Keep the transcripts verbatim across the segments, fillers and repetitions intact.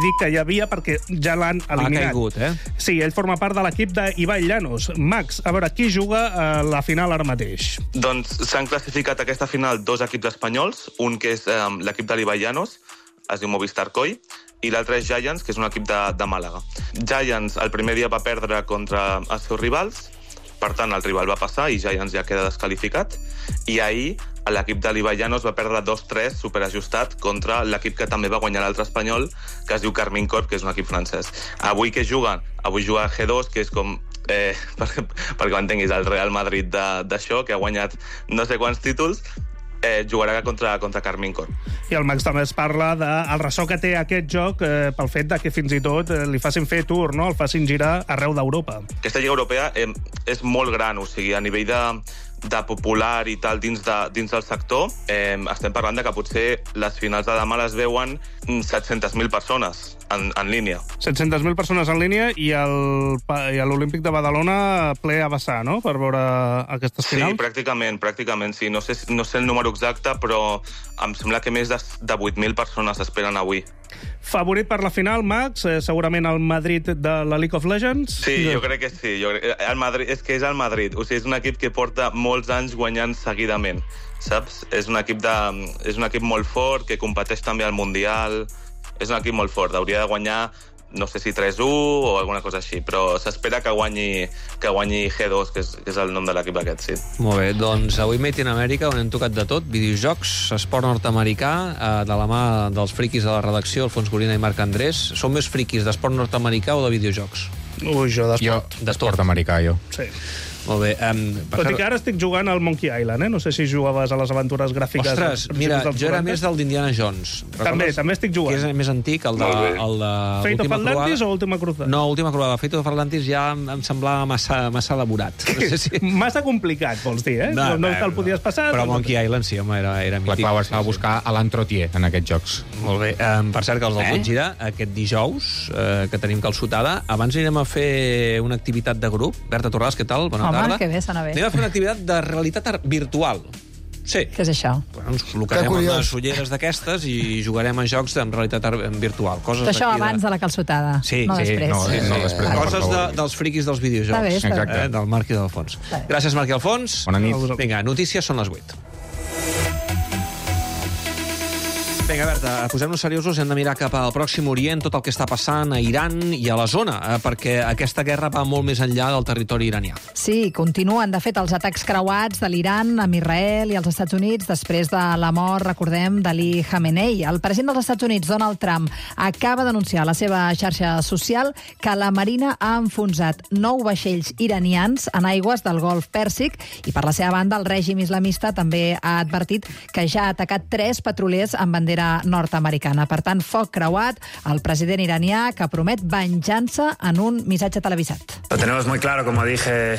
dic que hi havia perquè ja l'han eliminat. Ha caigut, eh? Sí, ell forma part de l'equip d'Ibai Llanos. Max, a veure, qui juga a la final ara mateix? Doncs s'han classificat a aquesta final dos equips espanyols, un que és eh, l'equip de l'Ibai Llanos, es diu Movistar Coi, i l'altre és Giants, que és un equip de, de Màlaga. Giants el primer dia va perdre contra els seus rivals, per tant el rival va passar i Giants ja queda desqualificat, i ahir l'equip de l'Ibai Llanos va perdre dos tres superajustat contra l'equip que també va guanyar l'altre espanyol, que es diu Carmine Corp, que és un equip francès. Avui què juguen? Avui juga G dos, que és com... Eh, perquè, perquè ho entenguis, el Real Madrid d'això, que ha guanyat no sé quants títols, eh, jugarà contra, contra Carmine Corp. I el Max també es parla del ressò que té aquest joc eh, pel fet de que fins i tot eh, li facin fer tour, no? El facin girar arreu d'Europa. Aquesta Lliga Europea eh, és molt gran, o sigui, a nivell de, de popular i tal dins, de, dins del sector, eh, estem parlant de que potser les finals de demà les veuen set-centes mil persones en, en línia. set-centes mil persones en línia i l'Olímpic de Badalona ple a vessar, no?, per veure aquestes finals. Sí, pràcticament, pràcticament, sí. No sé, no sé el número exacte, però em sembla que més de, de vuit mil persones esperen avui. Favorit per la final, Max? Eh, segurament el Madrid de la League of Legends? Sí, jo crec que sí. Jo crec... el Madrid, és que és el Madrid. O sigui, és un equip que porta molts anys guanyant seguidament, saps? És un equip, de... és un equip molt fort, que competeix també al Mundial. És un equip molt fort. Hauria de guanyar, no sé si tres u o alguna cosa així, però s'espera que guanyi, que guanyi G dos, que és, que és el nom de l'equip aquest, sí. Molt bé, doncs avui Made in America, on hem tocat de tot, videojocs, esport nord-americà, eh, de la mà dels friquis de la redacció, Alfons Gorina i Marc Andrés. Som més friquis d'esport nord-americà o de videojocs? Ui, jo d'esport. Jo, d'esport americà, jo. Sí. Molt bé. Um, Tot i que ara estic jugant al Monkey Island, eh? No sé si jugaves a les aventures gràfiques... Ostres, mira, jo era més del d'Indiana Jones. També, també estic jugant. Que és més antic, el de... El de Fate of Atlantis o Última Cruzada? No, Última Cruzada. Fate of Atlantis ja em semblava massa, massa elaborat. No sé si... Massa complicat, vols dir, eh? No, no, no te'l podies passar. Però Monkey Island sí, home, era, era mític. La clau estava a buscar a l'Antrotier en aquests jocs. Molt bé. Um, per cert, que els del eh? Tot Gira, aquest dijous, eh, que tenim calçotada, abans anirem a fer una activitat de grup. Berta Torràs, què tal? Bona Home, tarda. que bé, sona bé. Anem a fer una activitat de realitat virtual. Sí. Què és això? Bueno, ens col·locarem amb unes ulleres d'aquestes i jugarem a jocs en realitat virtual. Coses això de... abans de la calçotada, sí, no sí, després. No, sí, no, després sí. no, coses de, dels friquis dels videojocs. Està bé, està Exacte. Eh, del Marc i de l'Alfons. Gràcies, Marc i Alfons. Bona nit. Vinga, notícies són les vuit. Vinga, Berta, posem-nos seriosos, hem de mirar cap al Pròxim Orient, tot el que està passant a Iran i a la zona, eh, perquè aquesta guerra va molt més enllà del territori iranià. Sí, continuen, de fet, els atacs creuats de l'Iran amb Israel i els Estats Units després de la mort, recordem, d'Ali Khamenei. El president dels Estats Units, Donald Trump, acaba d'anunciar a la seva xarxa social que la Marina ha enfonsat nou vaixells iranians en aigües del Golf Pèrsic i, per la seva banda, el règim islamista també ha advertit que ja ha atacat tres petrolers amb bandera nord-americana. Per tant, foc creuat al president iranià que promet venjança en un missatge televisat. Lo tenemos muy claro, como dije...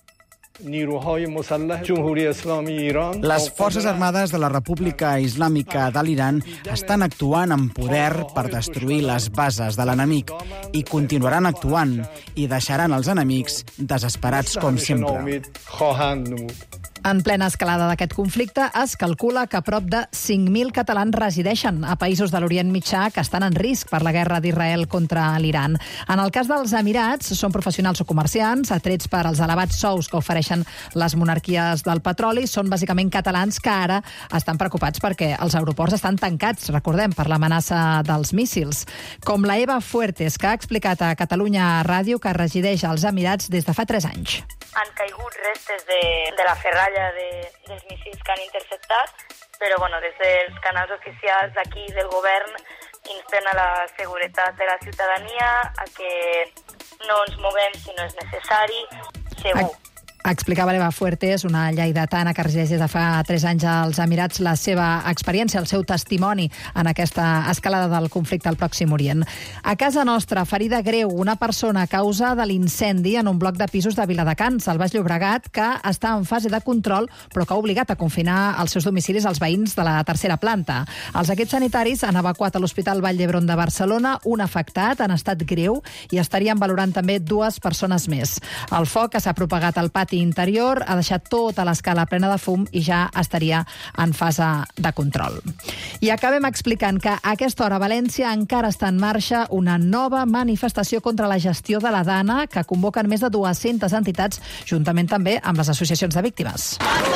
Les Forces Armades de la República Islàmica de l'Iran estan actuant amb poder per destruir les bases de l'enemic i continuaran actuant i deixaran els enemics desesperats com sempre. En plena escalada d'aquest conflicte, es calcula que prop de cinc mil catalans resideixen a països de l'Orient Mitjà que estan en risc per la guerra d'Israel contra l'Iran. En el cas dels Emirats, són professionals o comerciants, atrets per als elevats sous que ofereixen les monarquies del petroli. Són bàsicament catalans que ara estan preocupats perquè els aeroports estan tancats, recordem, per l'amenaça dels míssils. Com la Eva Fuertes, que ha explicat a Catalunya Ràdio que resideix als Emirats des de fa tres anys. Han caigut restes de, de la ferralla de, dels míssils que han interceptat, però bueno, des dels canals oficials d'aquí del govern insten a la seguretat de la ciutadania, a que no ens moguem si no és necessari, segur. Explicava l'Eva Fuertes, una lleidatana que resideix des de fa tres anys als Emirats, la seva experiència, el seu testimoni en aquesta escalada del conflicte al Pròxim Orient. A casa nostra, ferida greu, una persona a causa de l'incendi en un bloc de pisos de Viladecans, al Baix Llobregat, que està en fase de control, però que ha obligat a confinar els seus domicilis als veïns de la tercera planta. Els equips sanitaris han evacuat a l'Hospital Vall d'Hebron de Barcelona un afectat en estat greu i estarien valorant també dues persones més. El foc que s'ha propagat al pati pati interior, ha deixat tota l'escala plena de fum i ja estaria en fase de control. I acabem explicant que a aquesta hora a València encara està en marxa una nova manifestació contra la gestió de la Dana que convoquen més de dues-centes entitats, juntament també amb les associacions de víctimes.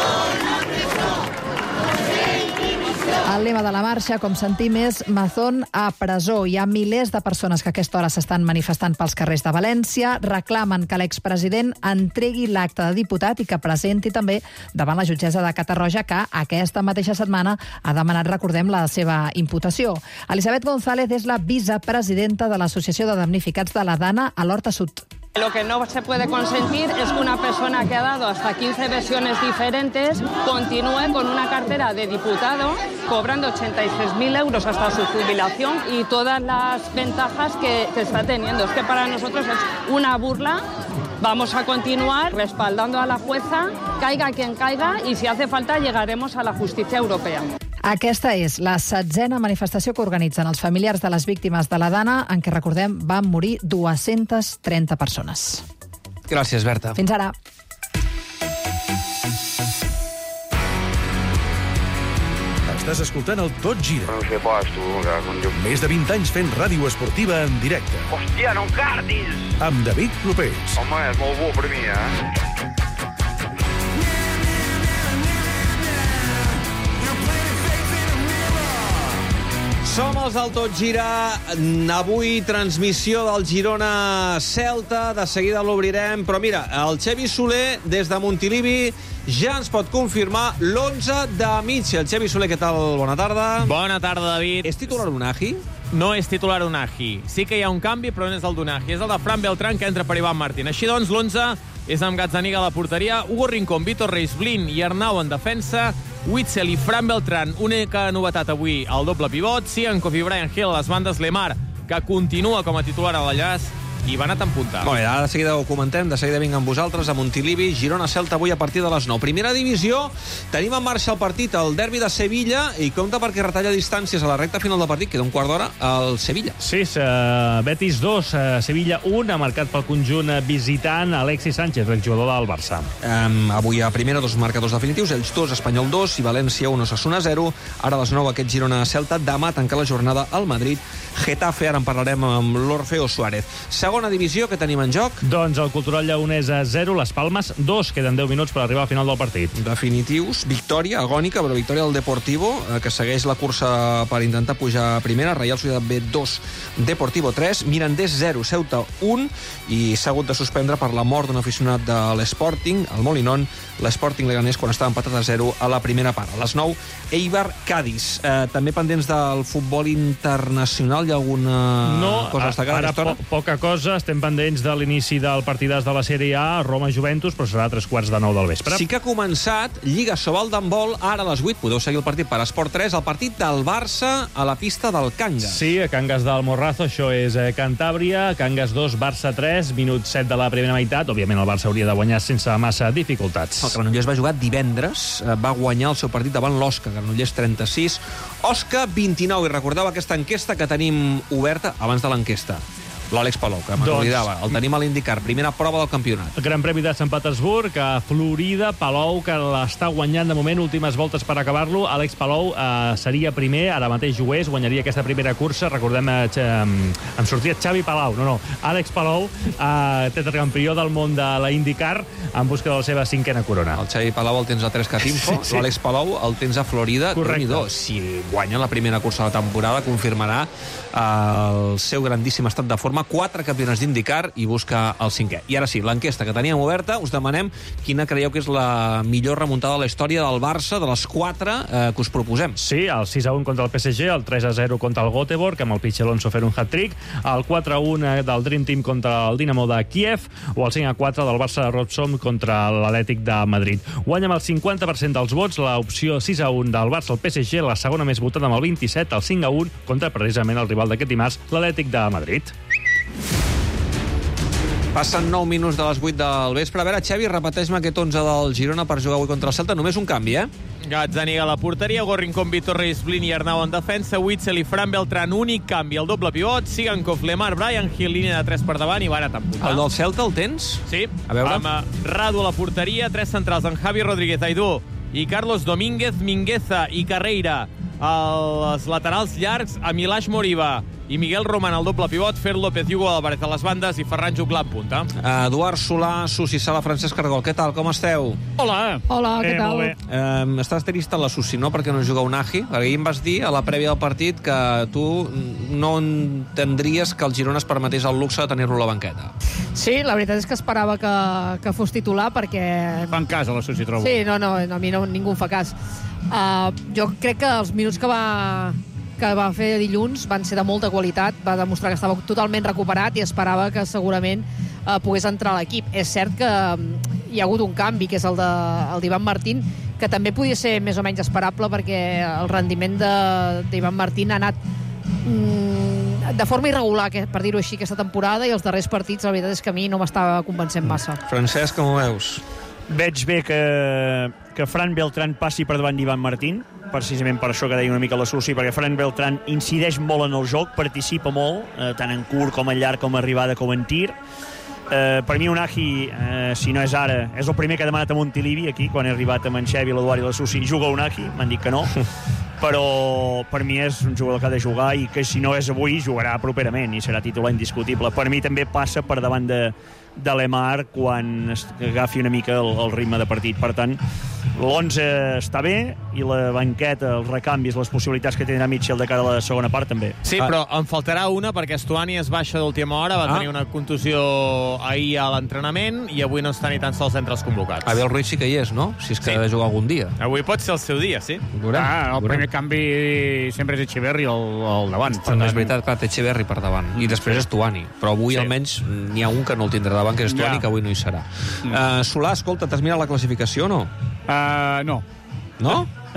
El lema de la marxa, com sentim, és Mazón a presó. Hi ha milers de persones que a aquesta hora s'estan manifestant pels carrers de València, reclamen que l'expresident entregui l'acte de diputat i que presenti també davant la jutgessa de Catarroja, que aquesta mateixa setmana ha demanat, recordem, la seva imputació. Elisabet González és la vicepresidenta de l'Associació de Damnificats de la Dana a l'Horta Sud. Lo que no se puede consentir es que una persona que ha dado hasta quince versiones diferentes continúe con una cartera de diputado cobrando ochenta y seis mil euros hasta su jubilación y todas las ventajas que, que está teniendo. Es que para nosotros es una burla. Vamos a continuar respaldando a la jueza, caiga quien caiga, y si hace falta llegaremos a la justicia europea. Aquesta és la setzena manifestació que organitzen els familiars de les víctimes de la Dana, en què, recordem, van morir dues-centes trenta persones. Gràcies, Berta. Fins ara. Estàs escoltant el Tot Gira. No sé pas, tu. Més de vint anys fent ràdio esportiva en directe. Hòstia, no em cardis! Amb David Clopés. Home, és molt bo per mi, eh? Som els del Tot Gira. Avui transmissió del Girona-Celta. De seguida l'obrirem. Però mira, el Xevi Soler, des de Montilivi, ja ens pot confirmar l'onze de Mitchell. Xevi Soler, què tal? Bona tarda. Bona tarda, David. És titular Unagi? No és titular Unagi. Sí que hi ha un canvi, però no és el d'Unagi. És el de Fran Beltrán, que entra per Ivan Martín. Així doncs, l'onze és amb Gazzaniga a la porteria, Hugo Rincón, Vítor Reis, Blin i Arnau en defensa, Witzel i Fran Beltrán, única novetat avui, el doble pivot, Siankov i Brian Hill a les bandes, Lemar, que continua com a titular a l'enllaç, i va anat en punta. Molt bé, ara de seguida ho comentem, de seguida vinc amb vosaltres a Montilivi, Girona-Celta avui a partir de les nou. Primera divisió, tenim en marxa el partit, el derbi de Sevilla, i compta perquè retalla distàncies a la recta final del partit, queda un quart d'hora al Sevilla. Sí, uh, Betis dos, uh, Sevilla un, ha marcat pel conjunt visitant Alexis Sánchez, l'exjugador del Barça. Um, avui a primera dos marcadors definitius, ells dos, Espanyol dos i València un, Osasuna zero. Ara a les nou aquest Girona-Celta, demà tanca la jornada al Madrid, Getafe, ara en parlarem amb l'Orfeo Suárez. Segona divisió, que tenim en joc? Doncs el Cultural Lleonès a zero, les Palmes dos, queden deu minuts per arribar al final del partit. Definitius, victòria agònica, però victòria del Deportivo, eh, que segueix la cursa per intentar pujar a primera, Reial Societat B dos, Deportivo tres, Mirandés zero, Ceuta un, i s'ha hagut de suspendre per la mort d'un aficionat de l'Sporting, el Molinón, l'Sporting Leganés, quan estava empatat a zero a la primera part. A les nou, Eibar-Cádiz. Eh, també pendents del futbol internacional, hi ha alguna no, cosa destacada? Ara po poca cosa, estem pendents de l'inici del partidàs de la Sèrie A, Roma-Juventus, però serà a tres quarts de nou del vespre. Sí que ha començat Lliga Sobal d'handbol, ara a les vuit, podeu seguir el partit per Esport tres, el partit del Barça a la pista del Cangas. Sí, a Cangas del Morrazo, això és eh, Cantàbria, Cangas dos, Barça tres, minut set de la primera meitat, òbviament el Barça hauria de guanyar sense massa dificultats. El Granollers va jugar divendres, eh, va guanyar el seu partit davant l'Osca, Granollers trenta-sis, Osca vint-i-nou, i recordeu aquesta enquesta que tenim oberta abans de l'enquesta. L'Àlex Palou, que m'oblidava. Doncs, el tenim a l'IndyCar, primera prova del campionat. El Gran Premi de Sant Petersburg, a Florida, Palou, que l'està guanyant de moment, últimes voltes per acabar-lo. Àlex Palou eh, seria primer, ara mateix ho és, guanyaria aquesta primera cursa. Recordem, eh, em sortia Xavi Palau, no, no, Àlex Palou, eh, tetracampió del món de la IndyCar, en busca de la seva cinquena corona. El Xavi Palau el tens a tres Cat Info, sí, sí. L'Àlex Palau el tens a Florida. Correcte. Si guanya la primera cursa de la temporada, confirmarà eh, el seu grandíssim estat de forma, quatre campionats d'IndyCar i busca el cinquè. I ara sí, l'enquesta que teníem oberta, us demanem quina creieu que és la millor remuntada de la història del Barça, de les quatre eh, que us proposem. Sí, el sis a un contra el P S G, el tres a zero contra el Göteborg, amb el Pichi Alonso fent un hat-trick, el quatre a un del Dream Team contra el Dinamo de Kiev, o el cinc a quatre del Barça de Robson contra l'Atlètic de Madrid. Guanya amb el cinquanta per cent dels vots l'opció sis a un del Barça al P S G, la segona més votada amb el vint-i-set, el cinc a un contra precisament el rival d'aquest dimarts, l'Atlètic de Madrid. Passen nou minuts de les vuit del vespre. A veure, Xavi, repeteix-me aquest onze del Girona per jugar avui contra el Celta. Només un canvi, eh? Gazzaniga a la porteria, Gorrincón, Víctor Reisblin i Arnau en defensa, Witzel i Fran Beltrán, únic canvi, el doble pivot, Sigankov, Lemar, Brian Hill, línia de tres per davant i Barat en punta. El del Celta el tens? Sí, a veure. amb Radu a la porteria, tres centrals, en Javi Rodríguez, Aidú i Carlos Domínguez, Mingueza i Carreira. Els laterals llargs, Amilash Moriba i Miguel Roman al doble pivot, Fer López i Hugo Álvarez a les bandes i Ferran Juclà en punta. Eduard Solà, Susi Sala, Francesc Cargol. Què tal, com esteu? Hola. Hola, què eh, tal? Eh, estàs trist a la Susi, no?, perquè no juga Unagi. Ahir em vas dir, a la prèvia del partit, que tu no entendries que el Girona es permetés el luxe de tenir-lo a la banqueta. Sí, la veritat és que esperava que, que fos titular perquè... Fan cas a la Susi, trobo. Sí, no, no, a mi no, ningú en fa cas. Uh, jo crec que els minuts que va... que va fer dilluns van ser de molta qualitat, va demostrar que estava totalment recuperat i esperava que segurament eh, pogués entrar a l'equip. És cert que eh, hi ha hagut un canvi, que és el d'Ivan Martín, que també podia ser més o menys esperable perquè el rendiment d'Ivan Martín ha anat mm, de forma irregular, que, per dir-ho així, aquesta temporada, i els darrers partits la veritat és que a mi no m'estava convencent massa. Francesc, com ho veus? Veig bé que, que Fran Beltrán passi per davant d'Ivan Martín, precisament per això que deia una mica la Susi, perquè Fran Beltrán incideix molt en el joc, participa molt, eh, tant en curt com en llarg, com a arribada com en tir. Eh, per mi Unagi, eh, si no és ara, és el primer que ha demanat a Montilivi aquí, quan he arribat amb en Xevi, l'Eduard i la Susi, juga Unagi, m'han dit que no, però per mi és un jugador que ha de jugar i que si no és avui jugarà properament i serà titular indiscutible. Per mi també passa per davant de, de Lemar quan agafi una mica el, el ritme de partit. Per tant, l'onze està bé i la banqueta, els recanvis, les possibilitats que tindrà Mitchell de cara a la segona part també. Sí, ah. però en faltarà una perquè Stuani es baixa d'última hora, va ah. tenir una contusió ahir a l'entrenament i avui no està ni tan sols entre els convocats. Abel Ruiz sí que hi és, no? Si és que sí. ha de jugar algun dia. Avui pot ser el seu dia, sí. Veurem. Ah, el primer canvi sempre és Echeverri al, al davant. Per tant, és veritat, clar, té Echeverri per davant. I després és Stuani. Però avui sí. almenys n'hi ha un que no el tindrà davant, que és Stuani, ja. que avui no hi serà. Mm. Uh, Solà, escolta, t'has mirat la classificació o no? Uh, no. No?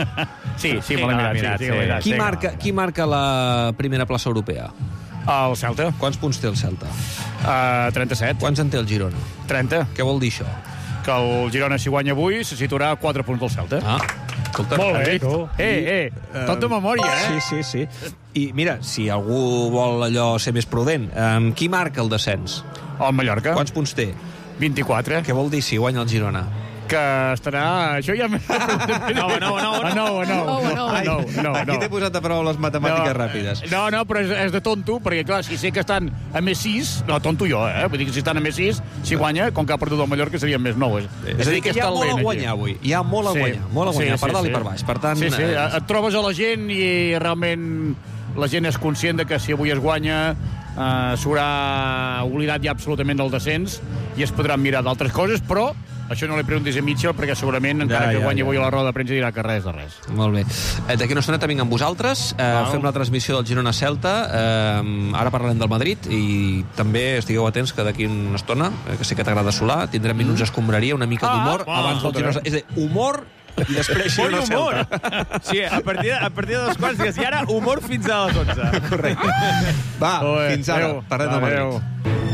sí, sí, me l'he mirat. Sí, sí, sí, sí. Qui, marca, qui marca la primera plaça europea? El Celta. Quants punts té el Celta? Uh, trenta-set. Quants en té el Girona? trenta. Què vol dir això? Que el Girona, si guanya avui, se situarà a quatre punts del Celta. Ah, escolta. Molt bé. Eh, eh, tot de memòria, eh? Sí, sí, sí. I mira, si algú vol allò ser més prudent, um, qui marca el descens? El Mallorca. Quants punts té? vint-i-quatre. Què vol dir si guanya el Girona? Que estarà... Això ja... No, no, no, no. No, no, no. Aquí t'he posat a prova les matemàtiques ràpides. No, no, però és, és de tonto, perquè, clar, si sé que estan a més sis... No, tonto jo, eh? Vull dir que si estan a més sis, si guanya, com que ha perdut el Mallorca, serien més nou. És, és a dir, que hi ha molt a guanyar avui. Hi ha molt a guanyar, molt a guanyar, per dalt i per baix. Per tant... Sí, sí, et trobes a la gent i realment la gent és conscient de que si avui es guanya eh, s'haurà oblidat ja absolutament del descens i es podran mirar d'altres coses, però això no li preguntis a Mitchell, perquè segurament, encara ja, ja, que guanyi ja. avui a la roda de premsa, dirà que res de res. Molt bé. Eh, D'aquí una estoneta vinc amb vosaltres. Eh, wow. Fem la transmissió del Girona-Celta. Eh, ara parlarem del Madrid i també estigueu atents que d'aquí una estona, eh, que sé que t'agrada Solà, tindrem minuts d'escombraria, una mica d'humor. Ah, abans del Girona... És a dir, humor i després Girona-Celta. Sí, a partir, de, a partir de dos quarts dies. I ara humor fins a les onze. Correcte. Va, oh, eh. fins ara. Parlem del Madrid.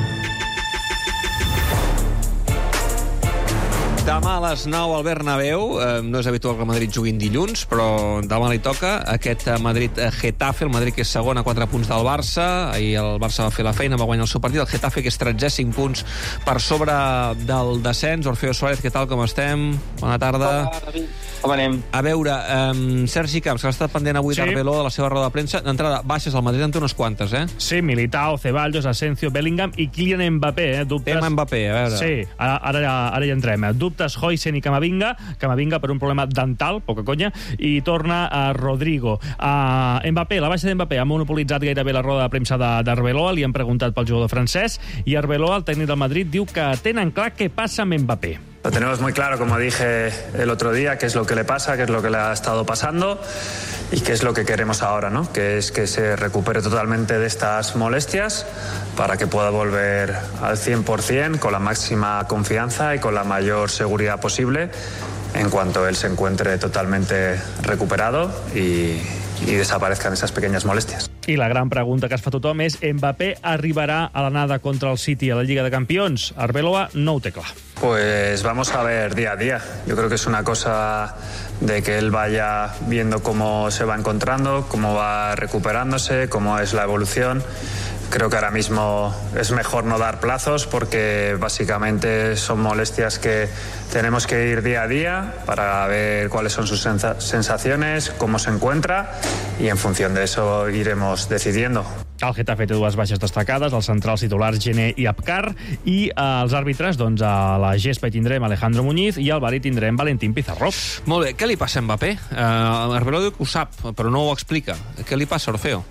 Demà a les nou al Bernabéu. Eh, no és habitual que el Madrid juguin dilluns, però demà li toca aquest Madrid-Getafe, el Madrid que és segon a quatre punts del Barça. Ahir el Barça va fer la feina, va guanyar el seu partit. El Getafe que és tretzè, cinc punts per sobre del descens. Orfeo Suárez, què tal, com estem? Bona tarda. Hola, com anem? A veure, um, Sergi Camps, que ha estat pendent avui sí. d'Arveló de la seva roda de premsa. D'entrada, baixes al Madrid en té unes quantes, eh? Sí, Militao, Ceballos, Asensio, Bellingham i Kylian Mbappé, eh? Dubtes... Tema Mbappé, a veure. Sí, ara, ara, ara hi entrem. Dubtes Huijsen i Camavinga, Camavinga per un problema dental, poca conya, i torna a Rodrigo. A Mbappé, la baixa d'Mbappé ha monopolitzat gairebé la roda de premsa d'Arveló, li han preguntat pel jugador francès, i Arveló, el tècnic del Madrid, diu que tenen clar què passa amb Mbappé. Lo tenemos muy claro, como dije el otro día, qué es lo que le pasa, qué es lo que le ha estado pasando y qué es lo que queremos ahora, ¿no? Que es que se recupere totalmente de estas molestias para que pueda volver al cien por ciento con la máxima confianza y con la mayor seguridad posible en cuanto él se encuentre totalmente recuperado y, y desaparezcan esas pequeñas molestias. I la gran pregunta que es fa tothom és: Mbappé arribarà a l'anada contra el City a la Lliga de Campions? Arbeloa no ho té clar. Pues vamos a ver día a día. Yo creo que es una cosa de que él vaya viendo cómo se va encontrando, cómo va recuperándose, cómo es la evolución. Creo que ahora mismo es mejor no dar plazos porque básicamente son molestias que tenemos que ir día a día para ver cuáles son sus sensaciones, cómo se encuentra y en función de eso iremos decidiendo. El Getafe té dues baixes destacades, els centrals titulars Gené i Apcar, i eh, els àrbitres, doncs, a la gespa hi tindrem Alejandro Muñiz i al bar hi tindrem Valentín Pizarro. Molt bé, què li passa a Mbappé? Uh, Arbeloa diu que ho sap, però no ho explica. Què li passa, Orfeo?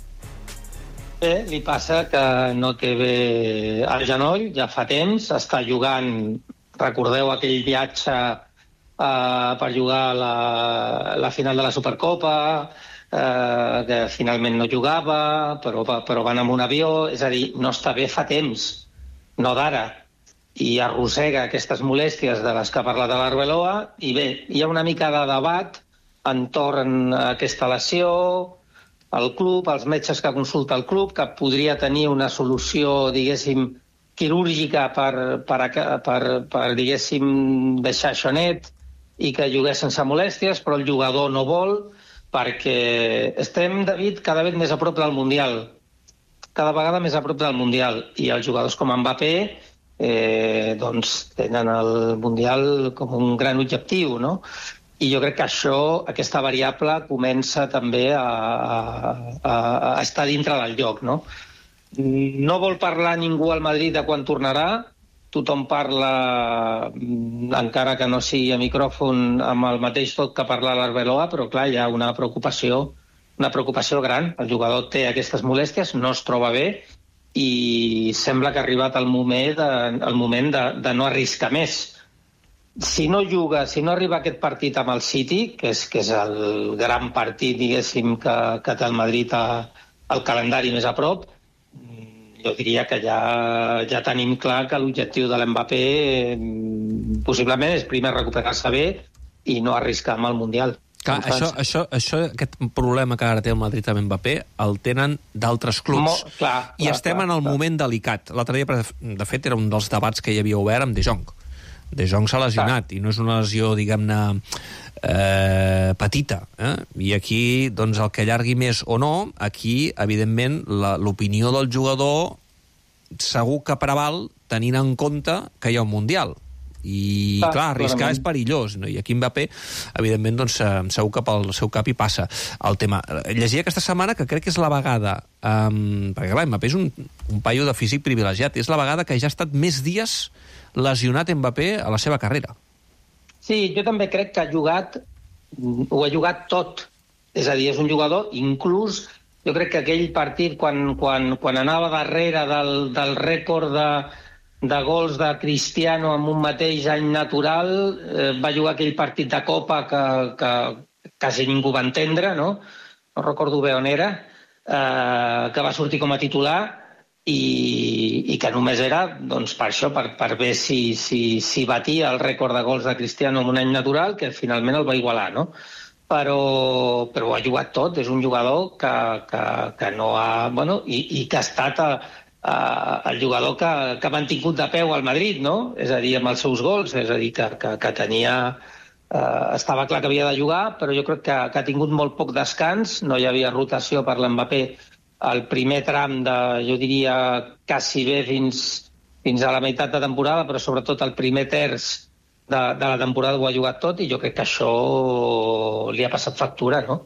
Bé, li passa que no té bé el genoll, ja fa temps, està jugant, recordeu aquell viatge eh, per jugar la, la final de la Supercopa, eh, que finalment no jugava, però, però van amb un avió, és a dir, no està bé fa temps, no d'ara, i arrossega aquestes molèsties de les que ha parlat de l'Arbeloa, i bé, hi ha una mica de debat entorn a aquesta lesió, el club, els metges que consulta el club, que podria tenir una solució, diguéssim, quirúrgica per, per, per, per diguéssim, deixar això net i que jugués sense molèsties, però el jugador no vol, perquè estem, David, cada vegada més a prop del Mundial. Cada vegada més a prop del Mundial. I els jugadors com Mbappé eh, doncs, tenen el Mundial com un gran objectiu, no? I jo crec que això, aquesta variable, comença també a, a, a estar dintre del lloc, no? No vol parlar ningú al Madrid de quan tornarà, tothom parla, encara que no sigui a micròfon, amb el mateix tot que parla l'Arbeloa, però clar, hi ha una preocupació, una preocupació gran. El jugador té aquestes molèsties, no es troba bé, i sembla que ha arribat el moment de, el moment de, de no arriscar més. Si no juga, si no arriba aquest partit amb el City, que és, que és el gran partit, diguéssim, que, que té el Madrid a, al calendari més a prop, jo diria que ja, ja tenim clar que l'objectiu de l'Mbappé eh, possiblement és primer recuperar-se bé i no arriscar amb el Mundial. Clar, això, això, això, aquest problema que ara té el Madrid amb Mbappé el tenen d'altres clubs. Mo, clar, I clar, estem clar, en el clar. moment delicat. L'altre dia, de fet, era un dels debats que hi havia obert amb De Jong. De Jong s'ha lesionat, i no és una lesió, diguem-ne, eh, petita. Eh? I aquí, doncs, el que allargui més o no, aquí, evidentment, l'opinió del jugador segur que preval tenint en compte que hi ha un Mundial. I, clar, clar arriscar és perillós. No? I aquí Mbappé, evidentment, doncs, segur que pel seu cap hi passa el tema. Llegia aquesta setmana que crec que és la vegada, um, perquè clar, Mbappé és un, un paio de físic privilegiat, és la vegada que ja ha estat més dies lesionat Mbappé a la seva carrera. Sí, jo també crec que ha jugat, ho ha jugat tot. És a dir, és un jugador, inclús, jo crec que aquell partit, quan, quan, quan anava darrere del, del rècord de, de gols de Cristiano en un mateix any natural, eh, va jugar aquell partit de Copa que, que quasi ningú va entendre, no? No recordo bé on era, eh, que va sortir com a titular, I, i que només era doncs, per això, per, per ver si, si, si batia el rècord de gols de Cristiano en un any natural, que finalment el va igualar, no? Però, però ho ha jugat tot, és un jugador que, que, que no ha... Bueno, i, i que ha estat a, a, el jugador que, que ha mantingut de peu al Madrid, no? És a dir, amb els seus gols, és a dir, que, que, que tenia... Eh, estava clar que havia de jugar, però jo crec que, que ha tingut molt poc descans, no hi havia rotació per l'Mbappé el primer tram de, jo diria, quasi bé fins, fins a la meitat de temporada, però sobretot el primer terç de, de la temporada ho ha jugat tot, i jo crec que això li ha passat factura, no?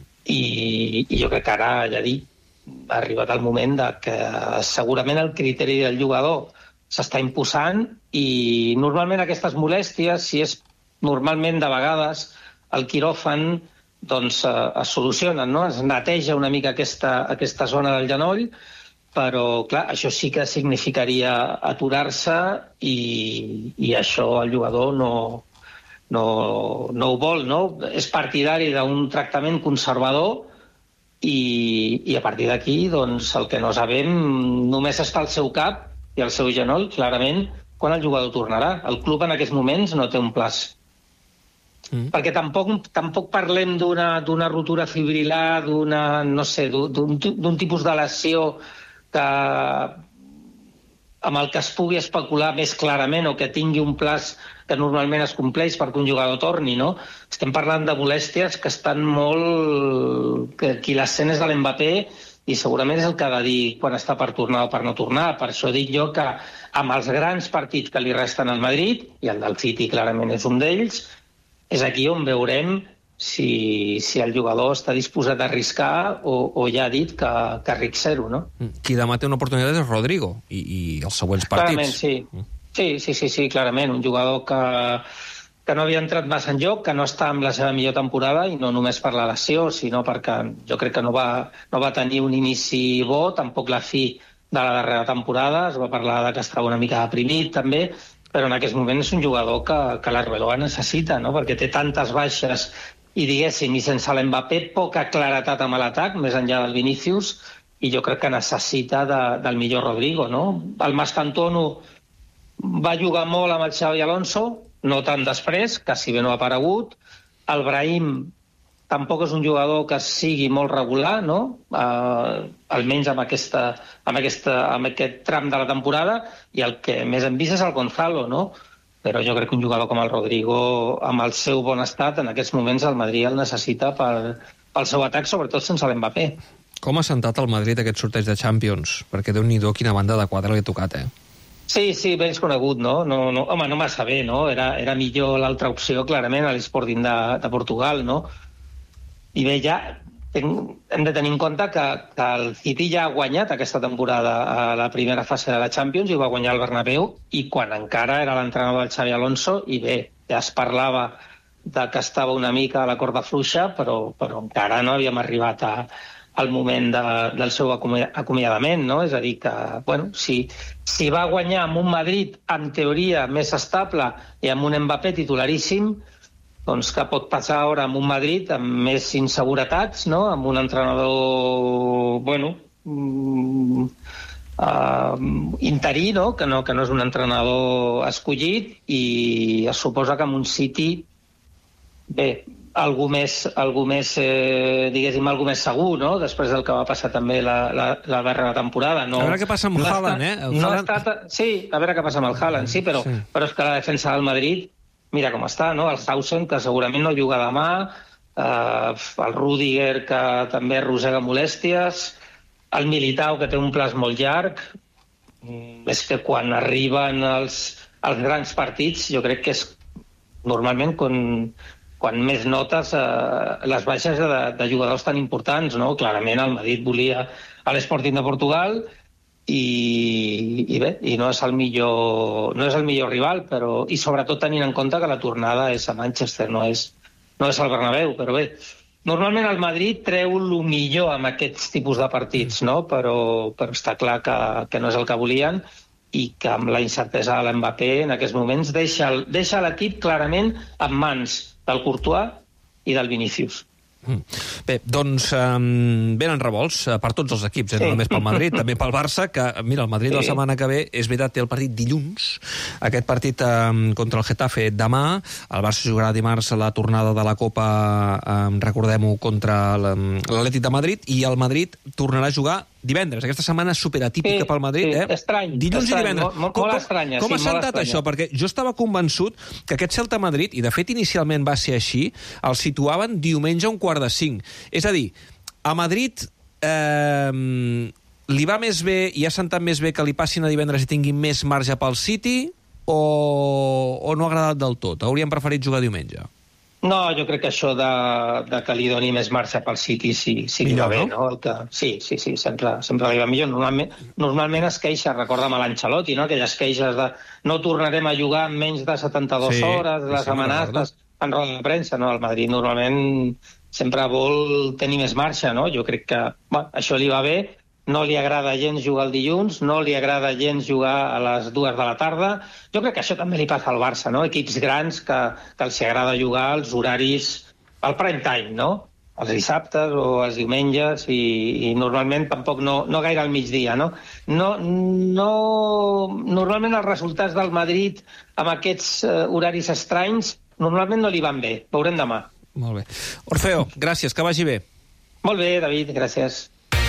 I, i jo crec que ara, ja dic, ha arribat el moment de que segurament el criteri del jugador s'està imposant, i normalment aquestes molèsties, si és normalment de vegades el quiròfan, doncs eh, es solucionen, no? Es neteja una mica aquesta, aquesta zona del genoll, però, clar, això sí que significaria aturar-se, i, i això el jugador no, no, no ho vol, no? És partidari d'un tractament conservador, i, i a partir d'aquí, doncs, el que no sabem només està al seu cap i al seu genoll, clarament, quan el jugador tornarà. El club en aquests moments no té un plaç. Mm. Perquè tampoc, tampoc parlem d'una rotura fibrilar, d'una, no sé, d'un tipus de lesió que, amb el que es pugui especular més clarament o que tingui un plaç que normalment es compleix perquè un jugador torni, no? Estem parlant de molèsties que estan molt... que qui les sent és de l'Mbappé i segurament és el que ha de dir quan està per tornar o per no tornar. Per això dic jo que amb els grans partits que li resten al Madrid, i el del City clarament és un d'ells, és aquí on veurem si, si el jugador està disposat a arriscar o, o ja ha dit que, que ric zero, no? Qui demà té una oportunitat és Rodrigo i, i els següents partits. Clarament, sí. Sí, sí, sí, sí, clarament. Un jugador que, que no havia entrat massa en joc, que no està amb la seva millor temporada, i no només per la lesió, sinó perquè jo crec que no va, no va tenir un inici bo, tampoc la fi de la darrera temporada. Es va parlar de que estava una mica deprimit, també, però en aquest moment és un jugador que, que l'Arbeloa necessita, no? Perquè té tantes baixes i, diguéssim, i sense l'Mbappé, poca claretat amb l'atac, més enllà del Vinícius, i jo crec que necessita de, del millor Rodrigo, no? El Mastantuono va jugar molt amb el Xavi Alonso, no tant després, que si bé no ha aparegut. El Brahim tampoc és un jugador que sigui molt regular, no? Uh, almenys amb, aquesta, amb, aquesta, amb aquest tram de la temporada, i el que més hem vist és el Gonzalo, no? Però jo crec que un jugador com el Rodrigo, amb el seu bon estat, en aquests moments el Madrid el necessita pel, pel seu atac, sobretot sense l'Mbappé. Com ha sentat el Madrid aquest sorteig de Champions? Perquè Déu-n'hi-do quina banda de quadre li ha tocat, eh? Sí, sí, ben conegut, no? no, no home, no massa bé, no? Era, era millor l'altra opció, clarament, a l'Sporting de, de Portugal, no? I bé, ja hem de tenir en compte que, que el City ja ha guanyat aquesta temporada a la primera fase de la Champions i va guanyar el Bernabéu, i quan encara era l'entrenador del Xavi Alonso, i bé, ja es parlava de que estava una mica a la corda fluixa, però, però encara no havíem arribat a, al moment de, del seu acomiadament, no? És a dir, que, bueno, si, si va guanyar amb un Madrid, en teoria, més estable i amb un Mbappé titularíssim, doncs què pot passar ara amb un Madrid amb més inseguretats, no? Amb un entrenador, bueno, mm, uh, interí, no? Que, no? que no és un entrenador escollit, i es suposa que amb un City, bé, algú més, algú més eh, diguéssim, algú més segur, no? Després del que va passar també la, la, la darrera temporada. No, a veure què passa amb no Haaland, eh? El no Haaland... estat, sí, a veure què passa amb el Haaland, sí, però, sí. però és que la defensa del Madrid, mira com està, no? El Hausen, que segurament no juga demà, eh, el Rüdiger, que també arrossega molèsties, el Militao, que té un plaç molt llarg. És que quan arriben els, els grans partits, jo crec que és normalment quan, quan més notes eh, les baixes de, de jugadors tan importants, no? Clarament el Madrid volia a l'Sporting de Portugal, i, i bé, i no és el millor no és el millor rival, però, i sobretot tenint en compte que la tornada és a Manchester, no és, no és al Bernabéu, però bé, normalment el Madrid treu el millor amb aquests tipus de partits, no? Però, però està clar que, que no és el que volien, i que amb la incertesa de l'Mbappé en aquests moments deixa, deixa l'equip clarament en mans del Courtois i del Vinícius. Bé, doncs um, venen revolts uh, per tots els equips, eh? Sí. No només pel Madrid, també pel Barça, que, mira, el Madrid sí. La setmana que ve, és veritat, té el partit dilluns, aquest partit um, contra el Getafe demà, el Barça jugarà dimarts a la tornada de la Copa, um, recordem-ho, contra l'Atlètic de Madrid, i el Madrid tornarà a jugar divendres. Aquesta setmana és superatípica sí, pel Madrid, sí. eh? Estrany. Dilluns estrany, i divendres. Molt, com molt estranya. Com sí, ha sentat això? Perquè jo estava convençut que aquest Celta-Madrid, i de fet inicialment va ser així, el situaven diumenge a un quart de cinc. És a dir, a Madrid eh, li va més bé i ha sentat més bé que li passin a divendres i tinguin més marge pel City, o, o no ha agradat del tot? Haurien preferit jugar diumenge? No, jo crec que això de, de que li doni més marxa pel City sí, sí millor, va bé, no? no? El que, sí, sí, sí, sempre, sempre li va millor. Normalment, normalment es queixa, recorda'm a l'Ancelotti, no? Aquelles queixes de no tornarem a jugar en menys de setanta-dues sí, hores, les sí, amenaces en roda de premsa, no? El Madrid normalment sempre vol tenir més marxa, no? Jo crec que bueno, això li va bé. No li agrada gens jugar el dilluns, no li agrada gens jugar a les dues de la tarda. Jo crec que això també li passa al Barça, no? Equips grans que, que els agrada jugar als horaris, al prime time, no? Els dissabtes o els diumenges, i, i normalment tampoc no, no gaire al migdia, no? No, no? Normalment els resultats del Madrid amb aquests uh, horaris estranys normalment no li van bé. Veurem demà. Molt bé. Orfeo, gràcies, que vagi bé. Molt bé, David, gràcies.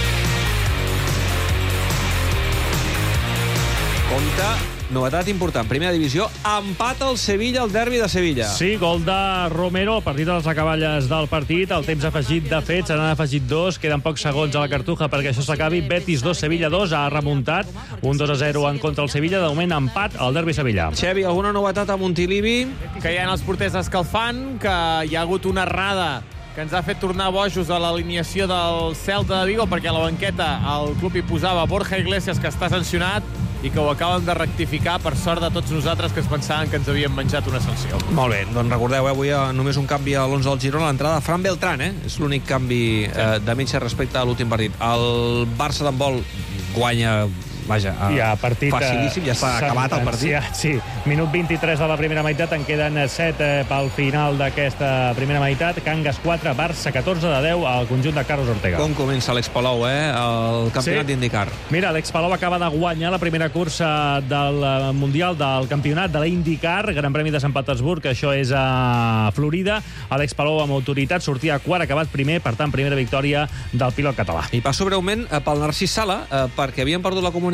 Compte, novetat important. Primera divisió, empat al Sevilla, el derbi de Sevilla. Sí, gol de Romero, el partit a les acaballes del partit, el temps afegit de fet, se n'han afegit dos, queden pocs segons a la Cartuja perquè això s'acabi. Betis dos, Sevilla dos, ha remuntat, un dos a zero en contra el Sevilla, de moment empat al derbi Sevilla. Xevi, alguna novetat a Montilivi? Que hi ha els porters escalfant, que hi ha hagut una errada que ens ha fet tornar bojos a l'alineació del Celta de Vigo, perquè a la banqueta el club hi posava Borja Iglesias, que està sancionat, i que ho acaben de rectificar, per sort de tots nosaltres que es pensaven que ens havien menjat una sanció. Molt bé, doncs recordeu, eh, avui hi ha només un canvi a l'onze del Girona, l'entrada de Fran Beltrán, eh? És l'únic canvi eh, de mitja respecte a l'últim partit. El Barça d'handbol guanya... Vaja, ja, partit, facilíssim, ja està acabat el partit. Sí, minut vint-i-tres de la primera meitat, en queden set eh, pel final d'aquesta primera meitat. Cangas quatre, Barça catorze de deu al conjunt de Carlos Ortega. Com comença l'Alex Palou, eh? El campionat sí. d'IndyCar. Mira, l'Alex Palou acaba de guanyar la primera cursa del Mundial del campionat de l'IndyCar, Gran Premi de Sant Petersburg, això és a Florida. Alex Palou amb autoritat sortia quart, acabat primer, per tant, primera victòria del pilot català. I passo breument pel Narcís Sala, eh, perquè havien perdut la comunicació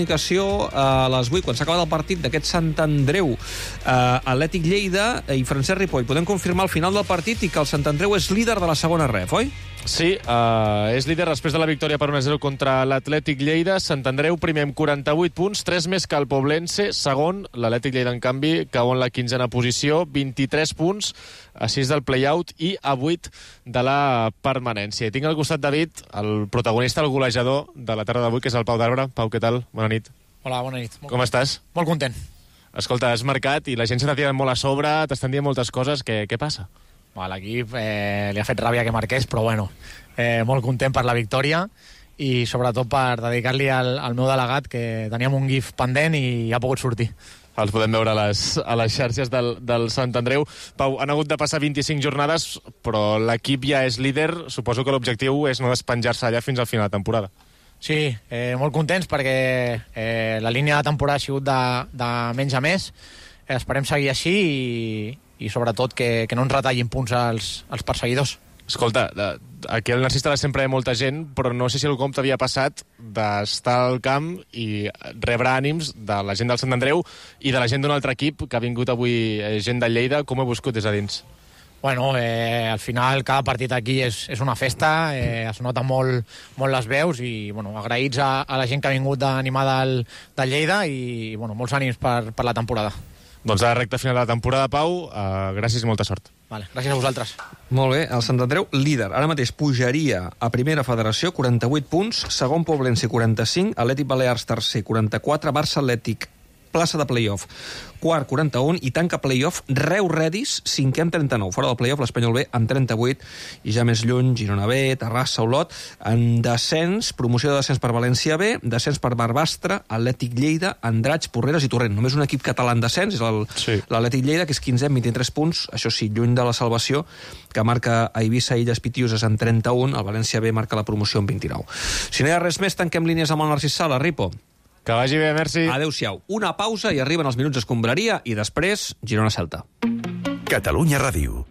a les vuit, quan s'ha acabat el partit d'aquest Sant Andreu eh, Atlètic Lleida i Francesc Ripoll. Podem confirmar al final del partit i que el Sant Andreu és líder de la segona ref, oi? Sí, uh, és líder després de la victòria per un a zero contra l'Atlètic Lleida. Sant Andreu primer amb quaranta-vuit punts, tres més que el Poblense. Segon, l'Atlètic Lleida, en canvi, cau en la quinzena posició, vint-i-tres punts, a sis del play-out i a vuit de la permanència. I tinc al costat, David, el protagonista, el golejador de la tarda d'avui, que és el Pau d'Arbre. Pau, què tal? Bona nit. Hola, bona nit. Com estàs? Molt content. Escolta, has marcat i la gent s'ha tirat molt a sobre, t'estan dient moltes coses. Què, què passa? L'equip eh, li ha fet ràbia que marqués, però bueno, eh, molt content per la victòria i sobretot per dedicar-li al, al meu delegat, que teníem un gif pendent i ha pogut sortir. Els podem veure a les, a les xarxes del, del Sant Andreu. Pau, han hagut de passar vint-i-cinc jornades, però l'equip ja és líder. Suposo que l'objectiu és no despenjar-se allà fins al final de temporada. Sí, eh, molt contents perquè eh, la línia de temporada ha sigut de, de menys a més. Eh, esperem seguir així i, i sobretot que, que no ens retallin punts als, als perseguidors. Escolta, aquí al Narcís sempre hi ha molta gent, però no sé si algú t'havia passat d'estar al camp i rebre ànims de la gent del Sant Andreu i de la gent d'un altre equip que ha vingut avui, gent de Lleida. Com ho he viscut des de dins? Bueno, eh, al final cada partit aquí és, és una festa, eh, es nota molt, molt les veus i bueno, agraïts a, a la gent que ha vingut d'animar del, de Lleida i bueno, molts ànims per, per la temporada. Doncs a la recta final de la temporada, Pau, uh, gràcies i molta sort. Vale, gràcies a vosaltres. Molt bé, el Sant Andreu líder. Ara mateix pujaria a primera federació, quaranta-vuit punts, segon Poblense, quaranta-cinc, Atlètic Balears tercer, quaranta-quatre, Barça Atlètic plaça de play-off, quart, quaranta-un, i tanca play-off Reus Redis, cinquè amb trenta-nou. Fora del play-off, l'Espanyol B amb trenta-vuit, i ja més lluny, Girona B, Terrassa, Olot, en descens, promoció de descens per València B, descens per Barbastre, Atlètic Lleida, Andratx, Porreres i Torrent. Només un equip català en descens, és l'Atlètic sí. Lleida, que és quinzè amb vint-i-tres punts, això sí, lluny de la salvació, que marca a Eivissa, Illes Pitiuses amb trenta-un, el València B marca la promoció amb vint-i-nou. Si no hi ha res més, tanquem línies amb el Narcís Sala. Ripo. Que vagi bé, merci. Adéu-siau. Una pausa i arriben els minuts escombraria i després Girona-Celta. Catalunya Ràdio.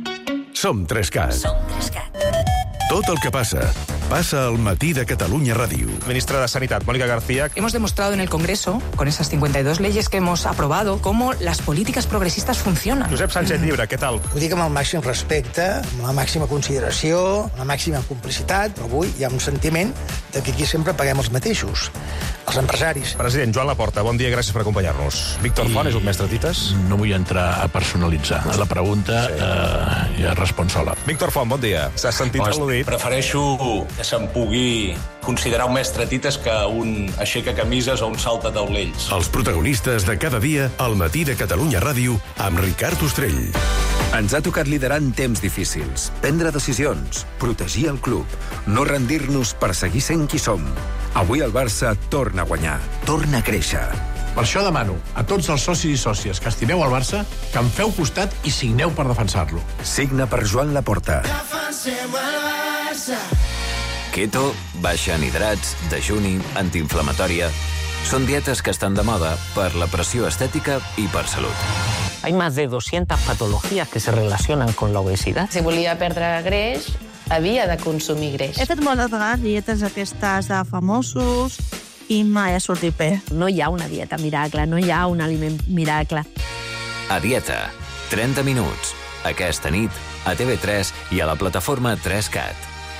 Som Trescat. Som Trescat. Tot el que passa, pasa al matí de Catalunya Ràdio. Ministra de Sanidad, Mónica García. Hemos demostrado en el Congreso, con esas cincuenta y dos leyes que hemos aprobado, cómo las políticas progresistas funcionan. Josep Sánchez Llibre, què tal? Ho dic amb el màxim respecte, amb la màxima consideració, amb la màxima complicitat, però avui hi ha un sentiment de que aquí sempre paguem els mateixos, els empresaris. President Joan Laporta, bon dia, gràcies per acompanyar-nos. Víctor I... Font és un mestre tites? No vull entrar a personalitzar. La pregunta sí. eh, ja respon sola. Víctor Font, bon dia. S'ha sentit Home, al·ludit? Prefereixo que se'n pugui considerar un mestre tites que un aixeca camises o un salta taulells. Els protagonistes de cada dia al matí de Catalunya Ràdio amb Ricard Ostrell. Ens ha tocat liderar en temps difícils, prendre decisions, protegir el club, no rendir-nos per seguir sent qui som. Avui el Barça torna a guanyar, torna a créixer. Per això demano a tots els socis i sòcies que estimeu el Barça que em feu costat i signeu per defensar-lo. Signa per Joan Laporta. Defensem el Barça. Keto, baixa en hidrats, dejuni, antiinflamatòria... Són dietes que estan de moda per la pressió estètica i per salut. Hay más de doscientas patologías que se relacionan con la obesidad. Si volia perdre greix, havia de consumir greix. He fet moltes vegades dietes aquestes de famosos i mai ha sortit bé. No hi ha una dieta miracle, no hi ha un aliment miracle. A Dieta, trenta minuts. Aquesta nit, a T V tres i a la plataforma tres cat.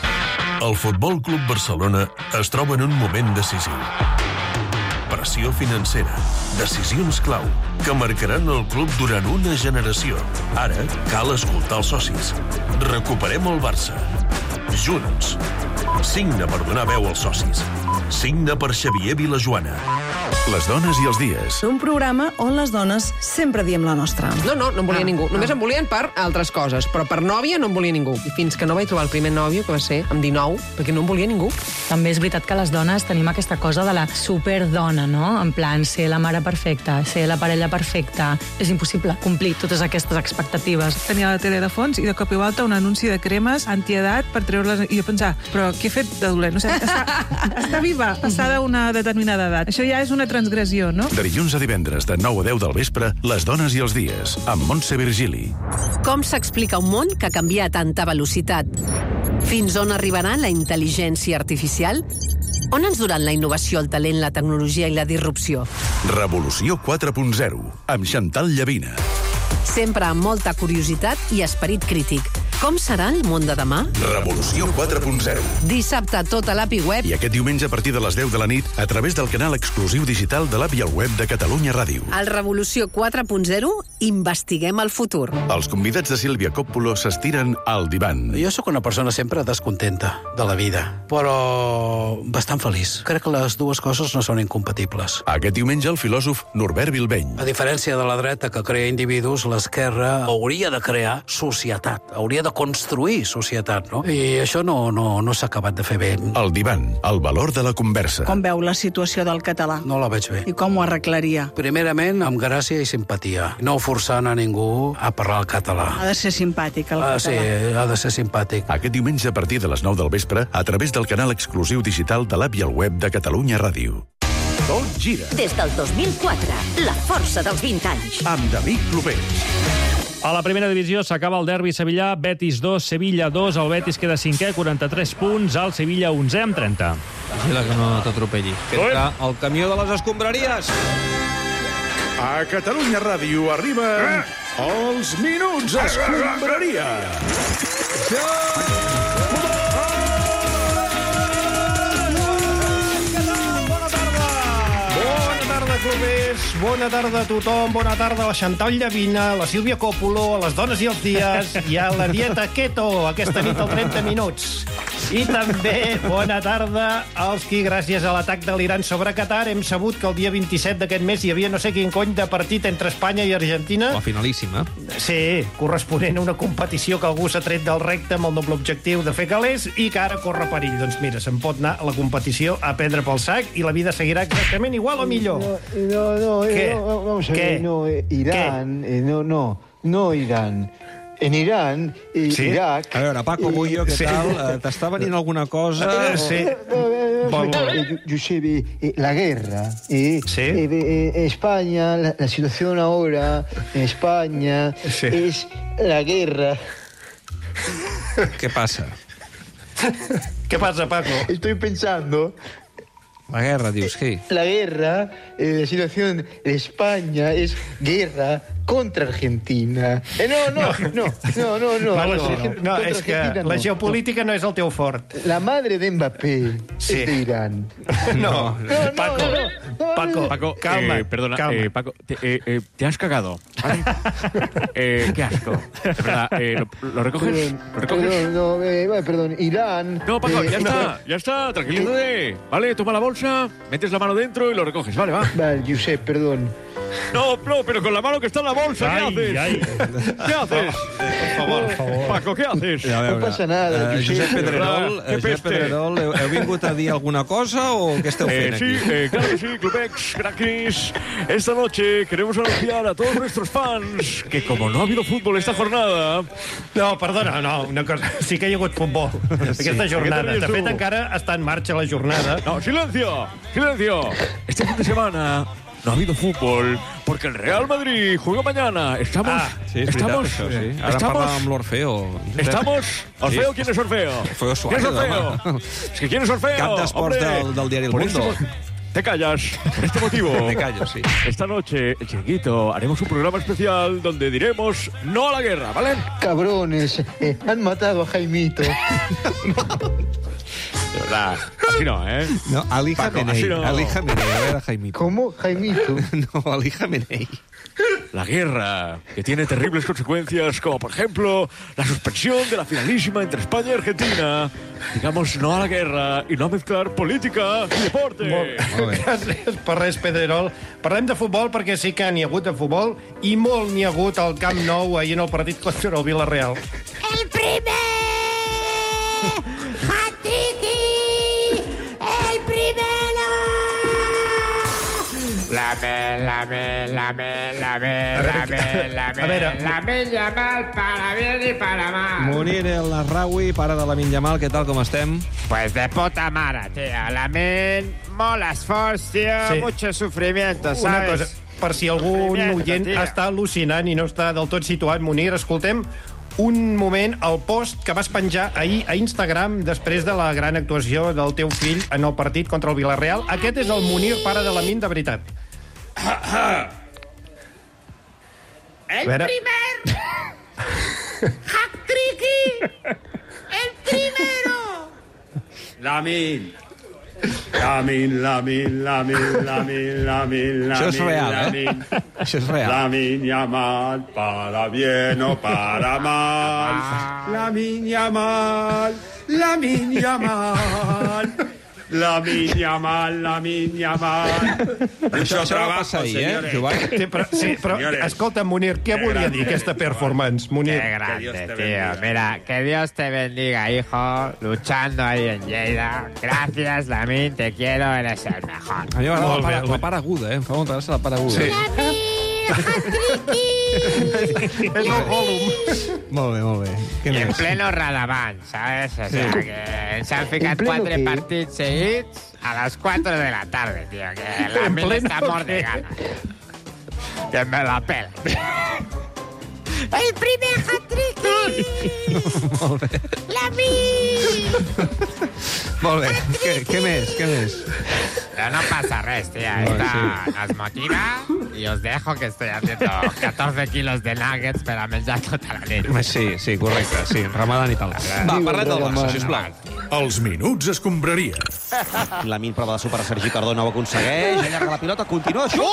El Futbol Club Barcelona es troba en un moment decisiu. Pressió financera, decisions clau, que marcaran el club durant una generació. Ara cal escoltar els socis. Recuperem el Barça. Junts. Signa per donar veu als socis. Signa per Xavier Vilajoana. Les dones i els dies. Un programa on les dones sempre diem la nostra. No, no, no en volia ah, ningú. Només ah. em volien per altres coses, però per nòvia no en volia ningú. I fins que no vaig trobar el primer nòvio, que va ser amb dinou, perquè no en volia ningú. També és veritat que les dones tenim aquesta cosa de la superdona, no? En plan, ser la mare perfecta, ser la parella perfecta. És impossible complir totes aquestes expectatives. Tenia la tele de fons i de cop i volta un anunci de cremes antiedat per treure-les... I jo pensar, però què he fet de dolent? No sé, està, està viva, passada una determinada edat. Això ja és una transgressió, no? De dilluns a divendres, de nou a deu del vespre, Les dones i els dies, amb Montse Virgili. Com s'explica un món que canvia a tanta velocitat? Fins on arribarà la intel·ligència artificial? On ens duran la innovació, el talent, la tecnologia i la disrupció? Revolució quatre punt zero, amb Chantal Llavina. Sempre amb molta curiositat i esperit crític. Com serà el món de demà? Revolució quatre punt zero. Dissabte tot a l'A P I Web. I aquest diumenge a partir de les deu de la nit a través del canal exclusiu digital de l'A P I al web de Catalunya Ràdio. Al Revolució quatre punt zero investiguem el futur. Els convidats de Sílvia Coppola s'estiren al divan. Jo sóc una persona sempre descontenta de la vida, però bastant feliç. Crec que les dues coses no són incompatibles. Aquest diumenge el filòsof Norbert Bilbeny. A diferència de la dreta que crea individus, l'esquerra hauria de crear societat, hauria de construir societat, no? I això no, no, no s'ha acabat de fer bé. El divan, el valor de la conversa. Com veu la situació del català? No la veig bé. I com ho arreglaria? Primerament, amb gràcia i simpatia. No forçant a ningú a parlar el català. Ha de ser simpàtic, el ah, català. Sí, ha de ser simpàtic. Aquest diumenge a partir de les nou del vespre a través del canal exclusiu digital de l'A P I al web de Catalunya Ràdio. Tot gira. Des del dos mil quatre, la força dels vint anys. Amb David Clopés. A la primera divisió s'acaba el derbi sevillà, Betis dos, Sevilla dos, el Betis queda cinquè, quaranta-tres punts, el Sevilla onzè amb trenta. Vigila que no t'atropelli. Que entra el camió de les escombraries. A Catalunya Ràdio arriben els Minuts Escombraria. Clubers, bona tarda a tothom, bona tarda a la Chantal Llavina, a la Sílvia Coppola, a les dones i els dies i a la dieta keto, aquesta nit al trenta minuts. I també bona tarda als qui, gràcies a l'atac de l'Iran sobre Qatar, hem sabut que el dia vint-i-set d'aquest mes hi havia no sé quin cony de partit entre Espanya i Argentina. La finalíssima. Sí, corresponent a una competició que algú s'ha tret del recte amb el doble objectiu de fer calés i que ara corre perill. Doncs mira, se'n pot anar a la competició a prendre pel sac i la vida seguirà exactament igual o millor. No, no, ¿Qué? no, vamos a ¿Qué? ver, no, eh, Irán, eh, no, no, no Irán. En Irán i sí? Irak... A veure, Paco Bullo, què sí. tal? Uh, T'està venint alguna cosa? Eh, sí. Eh, Josep, eh, la guerra. Eh, sí. Eh, eh, España, la, la situación ahora en España sí. es la guerra. ¿Qué pasa? ¿Qué pasa, Paco? Estoy pensando... La guerra, dius, sí. La guerra, eh, la situación de España es guerra contra Argentina. Eh, no, no, no, no, no, no. Vale, no, no, no és que no. La geopolítica no és el teu fort. La madre de Mbappé sí. es de Irán. No, no, no Paco, no, no, no, Paco, no. Paco, calma, eh, perdona, calma. Eh, Paco, te, eh, eh, te has cagado, ¿vale? eh, qué asco. De verdad, eh, ¿lo, ¿lo recoges? Perdón, ¿Lo recoges? Perdón, no, eh, perdón, Irán... No, Paco, eh, ya no. está, ya está, tranquilízate. Vale, toma la bolsa, metes la mano dentro y lo recoges, vale, va. Vale, Josep, perdón. No, no, pero con la mano que está en la bolsa, Ay, ¿qué haces? ay. ¿Qué haces? Por favor, por favor. Paco, ¿qué haces? A veure, no passa nada, uh, Josep Pedrerol, Que Josep Pedrerol, heu, heu vingut a dir alguna cosa o què esteu fent eh, aquí? Sí, eh, claro que sí, Clubex, craquis. Esta noche queremos anunciar a todos nuestros fans que como no ha habido fútbol esta jornada... No, perdona, no, una cosa. Sí que hi ha hagut futbol sí. aquesta jornada. De fet, encara està en marxa la jornada. No, silencio, silencio. Este fin de semana no ha habido fútbol, porque el Real Madrid juega mañana. Estamos... Ah, sí, és veritat, estamos, això, sí. Ara estamos, parla amb l'Orfeo. Estamos... Orfeo, Sí. ¿quién es Orfeo? Orfeo ¿Quién es Suárez, Orfeo? home. Es que ¿quién es Orfeo? Cap d'esports Hombre, del, del diari El por Mundo. este mo- Te callas. Por este motivo. Me callo, sí. Esta noche, el Chiringuito, haremos un programa especial donde diremos no a la guerra, ¿vale? Cabrones, eh, han matado a Jaimito. De verdad. Así no, ¿eh? No, Ali Paco, Jamenei. así no. Ali Jamenei, a veure, Jaimito. ¿Cómo? Jaimito. No, Ali Jamenei. La guerra, que tiene terribles consecuencias, como por ejemplo la suspensión de la finalísima entre España y Argentina. Digamos no a la guerra y no a mezclar política y deporte. Molt bé. Gràcies per res, Pedrerol. Parlem de futbol perquè sí que n'hi ha hagut de futbol i molt n'hi ha hagut al Camp Nou ahir en el partit contra el Villarreal. El primer hat-trick! El primero! La me, la me, la me, la me, la me, la me, A veure, la me mal para bien y para mal. Munir El Larraoui, pare de Lamine Yamal, què tal, com estem? Pues de puta mare, tía. La men, molt esforç, tío, Sí. mucho sufrimiento, Una ¿sabes? cosa, per si algun Sufrimiento, oient tía. està al·lucinant i no està del tot situat, Munir, escoltem un moment el post que vas penjar ahir a Instagram després de la gran actuació del teu fill en el partit contra el Villarreal. Aquest és el Munir, pare de Lamine, de veritat. El A veure. primer hat-trick! El primero! Lamin. Lamin, Lamin, Lamin, Lamin, Lamin, Això és real, eh? Lamin. Això és real. Lamin Yamal, para bien o para mal. Lamin Yamal, Lamin Yamal. Lamin Yamal, Lamin Yamal. Això, Mucho va trabajo, passar ahir, eh, señores. Joan? Sí, però, sí, però Señores. escolta, Munir, què Qué volia grande. dir aquesta performance, Munir? Qué grande, Dios te tío. bendiga. Mira, que Dios te bendiga, hijo, luchando ahí en Lleida. Gracias, Lamin, te quiero, eres el mejor. A mi m'agrada la, part- la part aguda, eh? Em fa molta gràcia la part aguda. Sí. El És el Gollum. Molt bé, molt bé. Què Y en més? pleno Radamant, ¿sabes? O sea, Sí. que se han ficado ¿En pleno cuatro qué? partidos seguidos a las cuatro de la tarde, tío. Que la ¿En mil pleno está mort de qué? ganas. Que me la pela. El primer hat-trick! Molt bé. Lamine! Molt bé. Què, què més? Què més? Pero no pasa res, tío. No, Esta nos motiva y os dejo que estoy haciendo catorze kilos de nuggets per a menjar tota la nit. Sí, sí, correcte. Sí, Ramadan i tal. Va, parlem del Barça, sisplau. Els minuts escombraria. Lamine prova de superar Sergi Cardona, ho aconsegueix, allarga la pilota, continua, xut!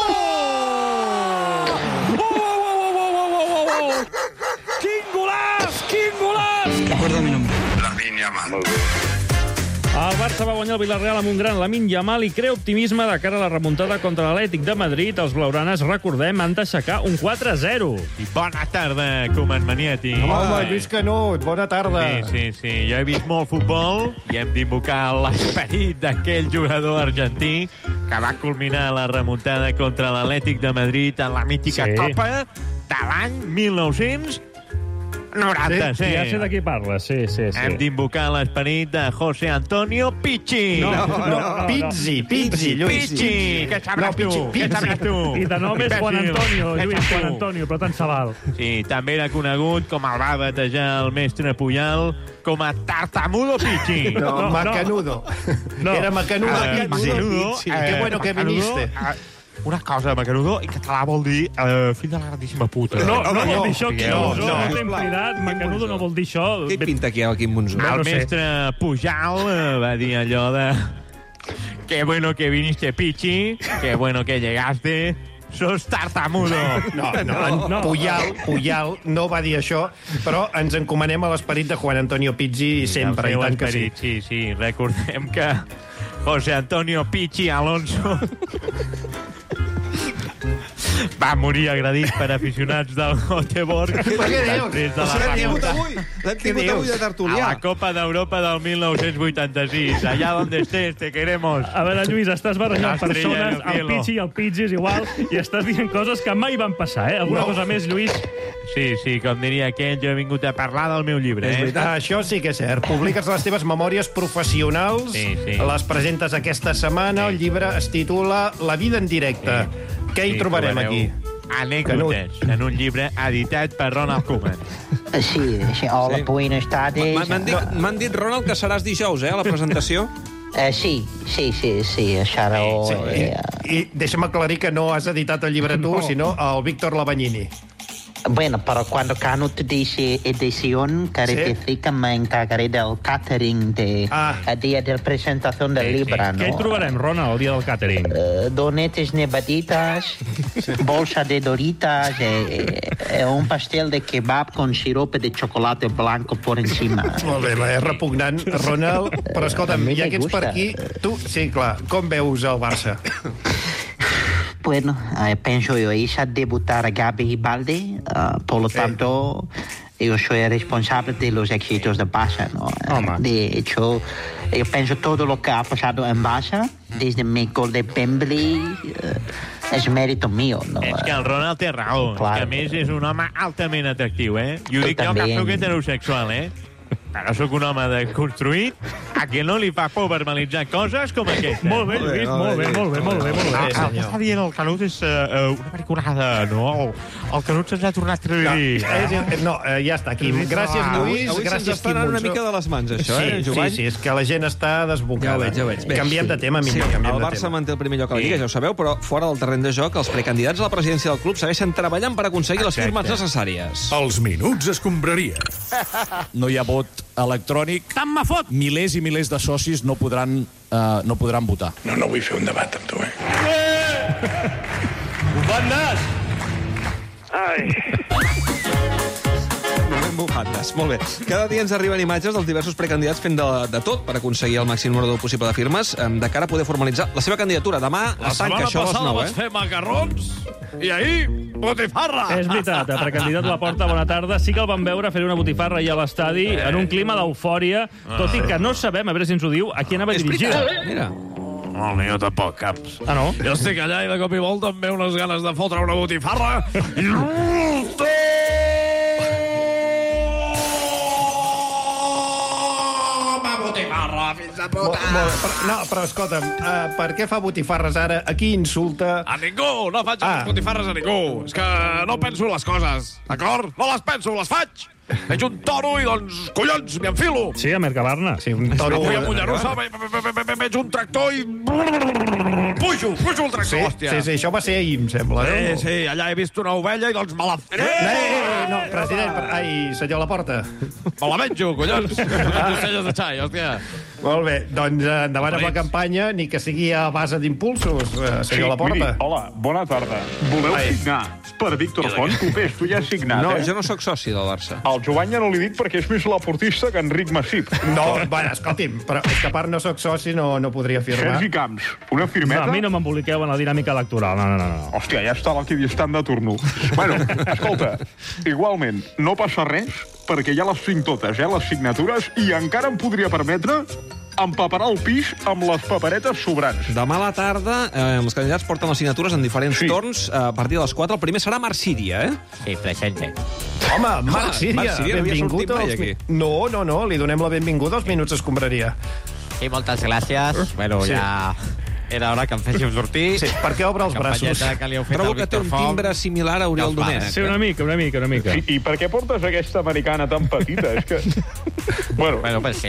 Quin golaç! Quin golaç! Recorda mi nombre. Lamin Yamal. El Barça va guanyar el Villarreal amb un gran Lamine Yamal i crea optimisme de cara a la remuntada contra l'Atlètic de Madrid. Els blaugranes, recordem, han d'aixecar un quatre a zero. I bona tarda, Coman Maniati. Home, Lluís Canut, bona tarda. Sí, sí, sí. Jo he vist molt futbol i hem d'invocar l'esperit d'aquell jugador argentí que va culminar la remuntada contra l'Atlètic de Madrid en la mítica Sí. Copa de l'any mil nou-cents noranta-set. Sí, ja sé de qui parles, sí, sí, sí. Hem d'invocar l'esperit de José Antonio Pichi. No, no, no, no. Pizzi, Pizzi, Lluís. Pichi, què sabràs No, Pichi, tu? Què Pizzi. sabràs tu? I de nom és Juan Antonio, Lluís, Juan Antonio, però tant se val. Sí, també era conegut, com el va batejar el mestre Puyal, com a Tartamudo Pichi. No, No, Macanudo. No. Era Macanudo. Eh, Pizzi. Macanudo, Pizzi. eh, Qué bueno que Macanudo, viniste. eh, Una cosa, Macanudo, en català vol dir eh, fill de la grandíssima puta. No, no, no, vol dir això, no, Quim no, Monzó, no. no, no, cridat, Macanudo no vol dir això. Què hi pinta aquí el Quim Monzó? El no sé. mestre Pujal eh, va dir allò de... Qué bueno que viniste, Pichi, qué bueno que llegaste, sos tartamudo. No, no, en no. Puyal, Puyal no va dir això, però ens encomanem a l'esperit de Juan Antonio Pizzi sempre, i El seu tant que sí. esperit, sí, sí. Recordem que José Antonio Pichi Alonso va morir agredit per aficionats del Göteborg. Però què dius? Després de la L'hem tingut remuntada. avui. L'hem tingut dius? avui de A tertulià. la Copa d'Europa del mil nou-cents vuitanta-sis. Allà donde estés, te queremos. A veure, Lluís, estàs barrejant La estrella persones, del el cielo. Pichi i el Pizzi és igual, i estàs dient coses que mai van passar, eh? Alguna No. cosa més, Lluís? Sí, sí, com diria aquell, jo he vingut a parlar del meu llibre, És eh? veritat. Això sí que és cert. Publiques les teves memòries professionals, Sí, sí. les presentes aquesta setmana, el llibre es titula La vida en directe. Què hi trobarem aquí? Anècdotes en un llibre editat per Ronald Koeman. Sí, sí. Hola, sí. Buenas tardes. M'han dit, m'han dit, Ronald, que seràs dijous, eh, a la presentació? Uh, sí, sí, sí, sí, Xaro... Sí, sí. I, I deixa'm aclarir que no has editat el llibre tu, no. sinó el Víctor Labagnini. Bueno, pero cuando Canut dice edición, quiere ¿Sí? decir que me encargaré del catering de ah. el día de la presentación del sí, libro, sí. ¿no? Què hi trobarem, Ronald, el dia del catering? Uh, donetes nevaditas, sí. bolsa de doritas, eh, eh, un pastel de kebab con sirope de chocolate blanco por encima. Molt bé, és repugnant, Ronald, però escolta'm, ja que ets per aquí, tu, sí, clar, com veus el Barça? Bueno, eh, pienso yo, hice debutar a Gabi Ibaldi, uh, por lo sí. tanto, yo soy responsable de los éxitos de Barça, ¿no? Oh, de hecho, yo pienso todo lo que ha pasado en Barça, desde mi gol de Pembli, uh, és mèrit mío, no? És que el Ronald té raó, claro. Que a més és un home altament atractiu, eh? I ho dic jo que sóc heterosexual, eh? Però sóc un home deconstruït a que no li fa por verbalitzar coses com aquesta. Molt bé, Lluís, molt bé, molt bé, molt bé, molt bé. El que està dient el Canut és uh, una periculada, no? El Canut se'ns ha tornat a dir. No, no uh, ja està, Quim. Gràcies, Lluís. Avui gràcies, se'ns està anant una mica de les mans, això, sí, eh, Jovany? Sí, sí, és que la gent està desbocada. Ja ho veig, ja ho veig. Bé, canviem de tema, millor, sí, canviem el de Barça tema. manté el primer lloc a la Lliga, ja ho sabeu, però fora del terreny de joc, els precandidats a la presidència del club segueixen treballant per aconseguir les firmes necessàries. Els minuts escombraria. No hi ha vot electrònic. Tant me fot! Milers i milers de socis no podran, uh, no podran votar. No, no vull fer un debat amb tu, eh? Eh! Bufat nas! Ai... Bufandes, molt bé. Cada dia ens arriben imatges dels diversos precandidats fent de, de tot per aconseguir el màxim número possible de firmes de cara a poder formalitzar la seva candidatura. Demà es tanca això a les nou, eh? La setmana passada vaig fer macarrons i ahir botifarra. És veritat, el precandidat Laporta, bona tarda. Sí que el vam veure fer una botifarra ahir a l'estadi eh. en un clima d'eufòria, tot i que no sabem, a veure si ens ho diu, a qui anava dirigida. Mira. No, ni jo tampoc, caps. Ah, no? Jo estic allà i de cop i volta em ve unes ganes de fotre una botifarra i... botifarra, fins a puta! Molt, molt, però, no, però escolta'm, uh, per què fa botifarres ara? A qui insulta? A ningú! No faig ah. botifarres a ningú! És que no penso les coses, d'acord? No les penso, les faig! Veig un toro i, doncs, collons, m'hi enfilo! Sí, a Mercabarna. Sí, un toro... Vull a Mollerussa, veig un tractor i... Pujo, pujo el tractor, sí, hòstia! Sí, sí, això va ser ahir, em sembla. Sí, no? sí, allà he vist una ovella i, doncs, me la... Eh, eh, no, president, ai, senyor Laporta. Me la menjo, collons! Ocelles de xai, hòstia! Molt bé, doncs endavant amb la campanya, ni que sigui a base d'impulsos, senyor sí, Laporta. Miri, hola, bona tarda. Voleu ai. signar per Víctor Font? Tu ves, tu ja has signat, no, eh? No, jo no sóc soci del Barça. El Jovany ja no li dic perquè és més laportista que Enric Massip. No, bueno, escolti'm, però és que a part no sóc soci, no, no podria firmar. Sergi Camps, una firmeta? No, a mi no m'emboliqueu en la dinàmica electoral, no, no, no. Hòstia, ja està l'equidistant de turno. Bueno, escolta, igualment, no passa res, perquè ja les tinc totes, eh, les signatures, i encara em podria permetre empaperar el pis amb les paperetes sobrants. Demà a la tarda, eh, els candidats porten les signatures en diferents sí. torns. A partir de les quatre, el primer serà Marc Síria, eh? Sí, presente. Home, Marc Síria, Marc Síria benvingut als... aquí. No, no, no, li donem la benvinguda als Minuts Escombraria. Sí, moltes gràcies. Bueno, sí. ja... Era hora que em féssiu sortir. Sí, per què obre els braços? Que li heu fet Trobo que té un timbre similar a Oriol Domènech. Sí, una mica, una mica, una mica. I, I per què portes aquesta americana tan petita? És que... Bueno, bueno perquè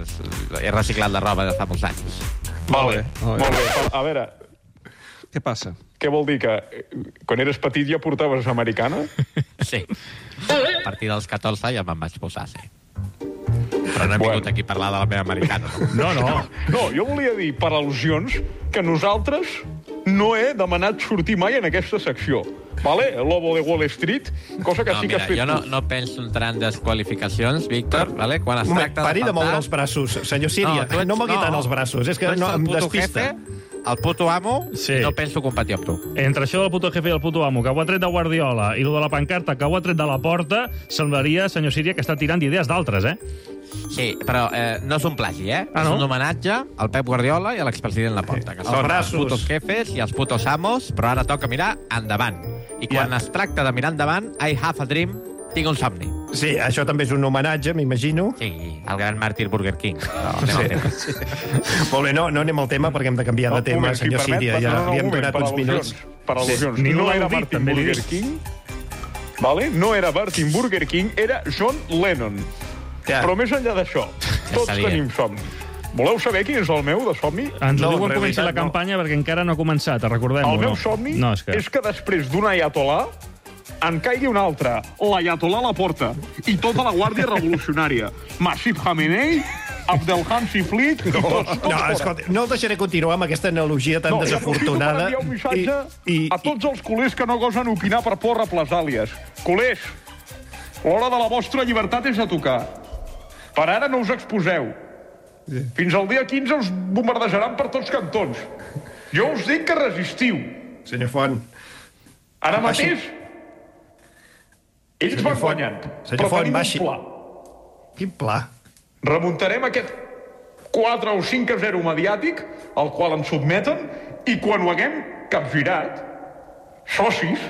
he reciclat la roba de fa molts anys. Molt bé, molt bé. A veure... Què passa? Què vol dir, que quan eres petit ja portaves americana? Sí. A partir dels catorze ja me'n vaig posar, sí. Però no hem vingut aquí a parlar de la meva americana. No, no. No, jo volia dir, per al·lusions, que nosaltres no he demanat sortir mai en aquesta secció. Vale? El lobo de Wall Street, cosa que no, sí que mira, has fet jo no, tu. no penso entrar en desqualificacions, Víctor, vale? Quan es Moment, tracta pari de, de moure els braços, senyor Síria. No, ets, no mogui tant els braços, és que no, em despista. Jefe, el puto amo, sí. No penso competir amb tu. Entre això del puto jefe i el puto amo, que ho ha tret de Guardiola, i lo de la pancarta, que ho ha tret de la porta, semblaria, senyor Síria, que està tirant d'idees d'altres, eh? Sí, però eh, no és un plagi, eh? Ah, no? És un homenatge al Pep Guardiola i a l'expresident Laporta, que són els putos jefes i els putos amos, però ara toca mirar endavant. I quan ja. es tracta de mirar endavant, I have a dream, tinc un somni. Sí, això també és un homenatge, m'imagino. Sí, al gran màrtir Burger King. No, anem sí. al tema. Sí. Molt bé, no, no anem al tema perquè hem de canviar de tema, senyor Síria. Ja li hem donat uns minuts. per al·lusions. Ningú No l'ha era dit, Martin també li Burger dic. King, vale? No era Martin Burger King, era John Lennon. Ja. Però més enllà d'això, tots sabia. tenim somnis. Voleu saber quin és el meu de somni? Ens ho No, diu en quan comenci la realitat, no. campanya, perquè encara no ha començat, recordem-ho. El meu no? somni no, és que... és que després d'un ayatolà en caigui un altre, l'ayatolà a la porta, i tota la guàrdia revolucionària. Masih Khamenei, Abdelhan Siflik... No, no, escolta, no el deixaré continuar amb aquesta analogia tan no, desafortunada. No, jo un missatge I, i, a tots els culers que no gosen opinar per por represàlies. Culers, l'hora de la vostra llibertat és a tocar. Per ara no us exposeu. Fins al dia quinze us bombardejaran per tots cantons. Jo us dic que resistiu. Senyor Font. Ara mateix, ells van guanyant. Senyor Font, baixi. Pla. Quin pla? Remuntarem aquest quatre o cinc a zero mediàtic, al qual ens sotmeten, i quan ho haguem capgirat, socis,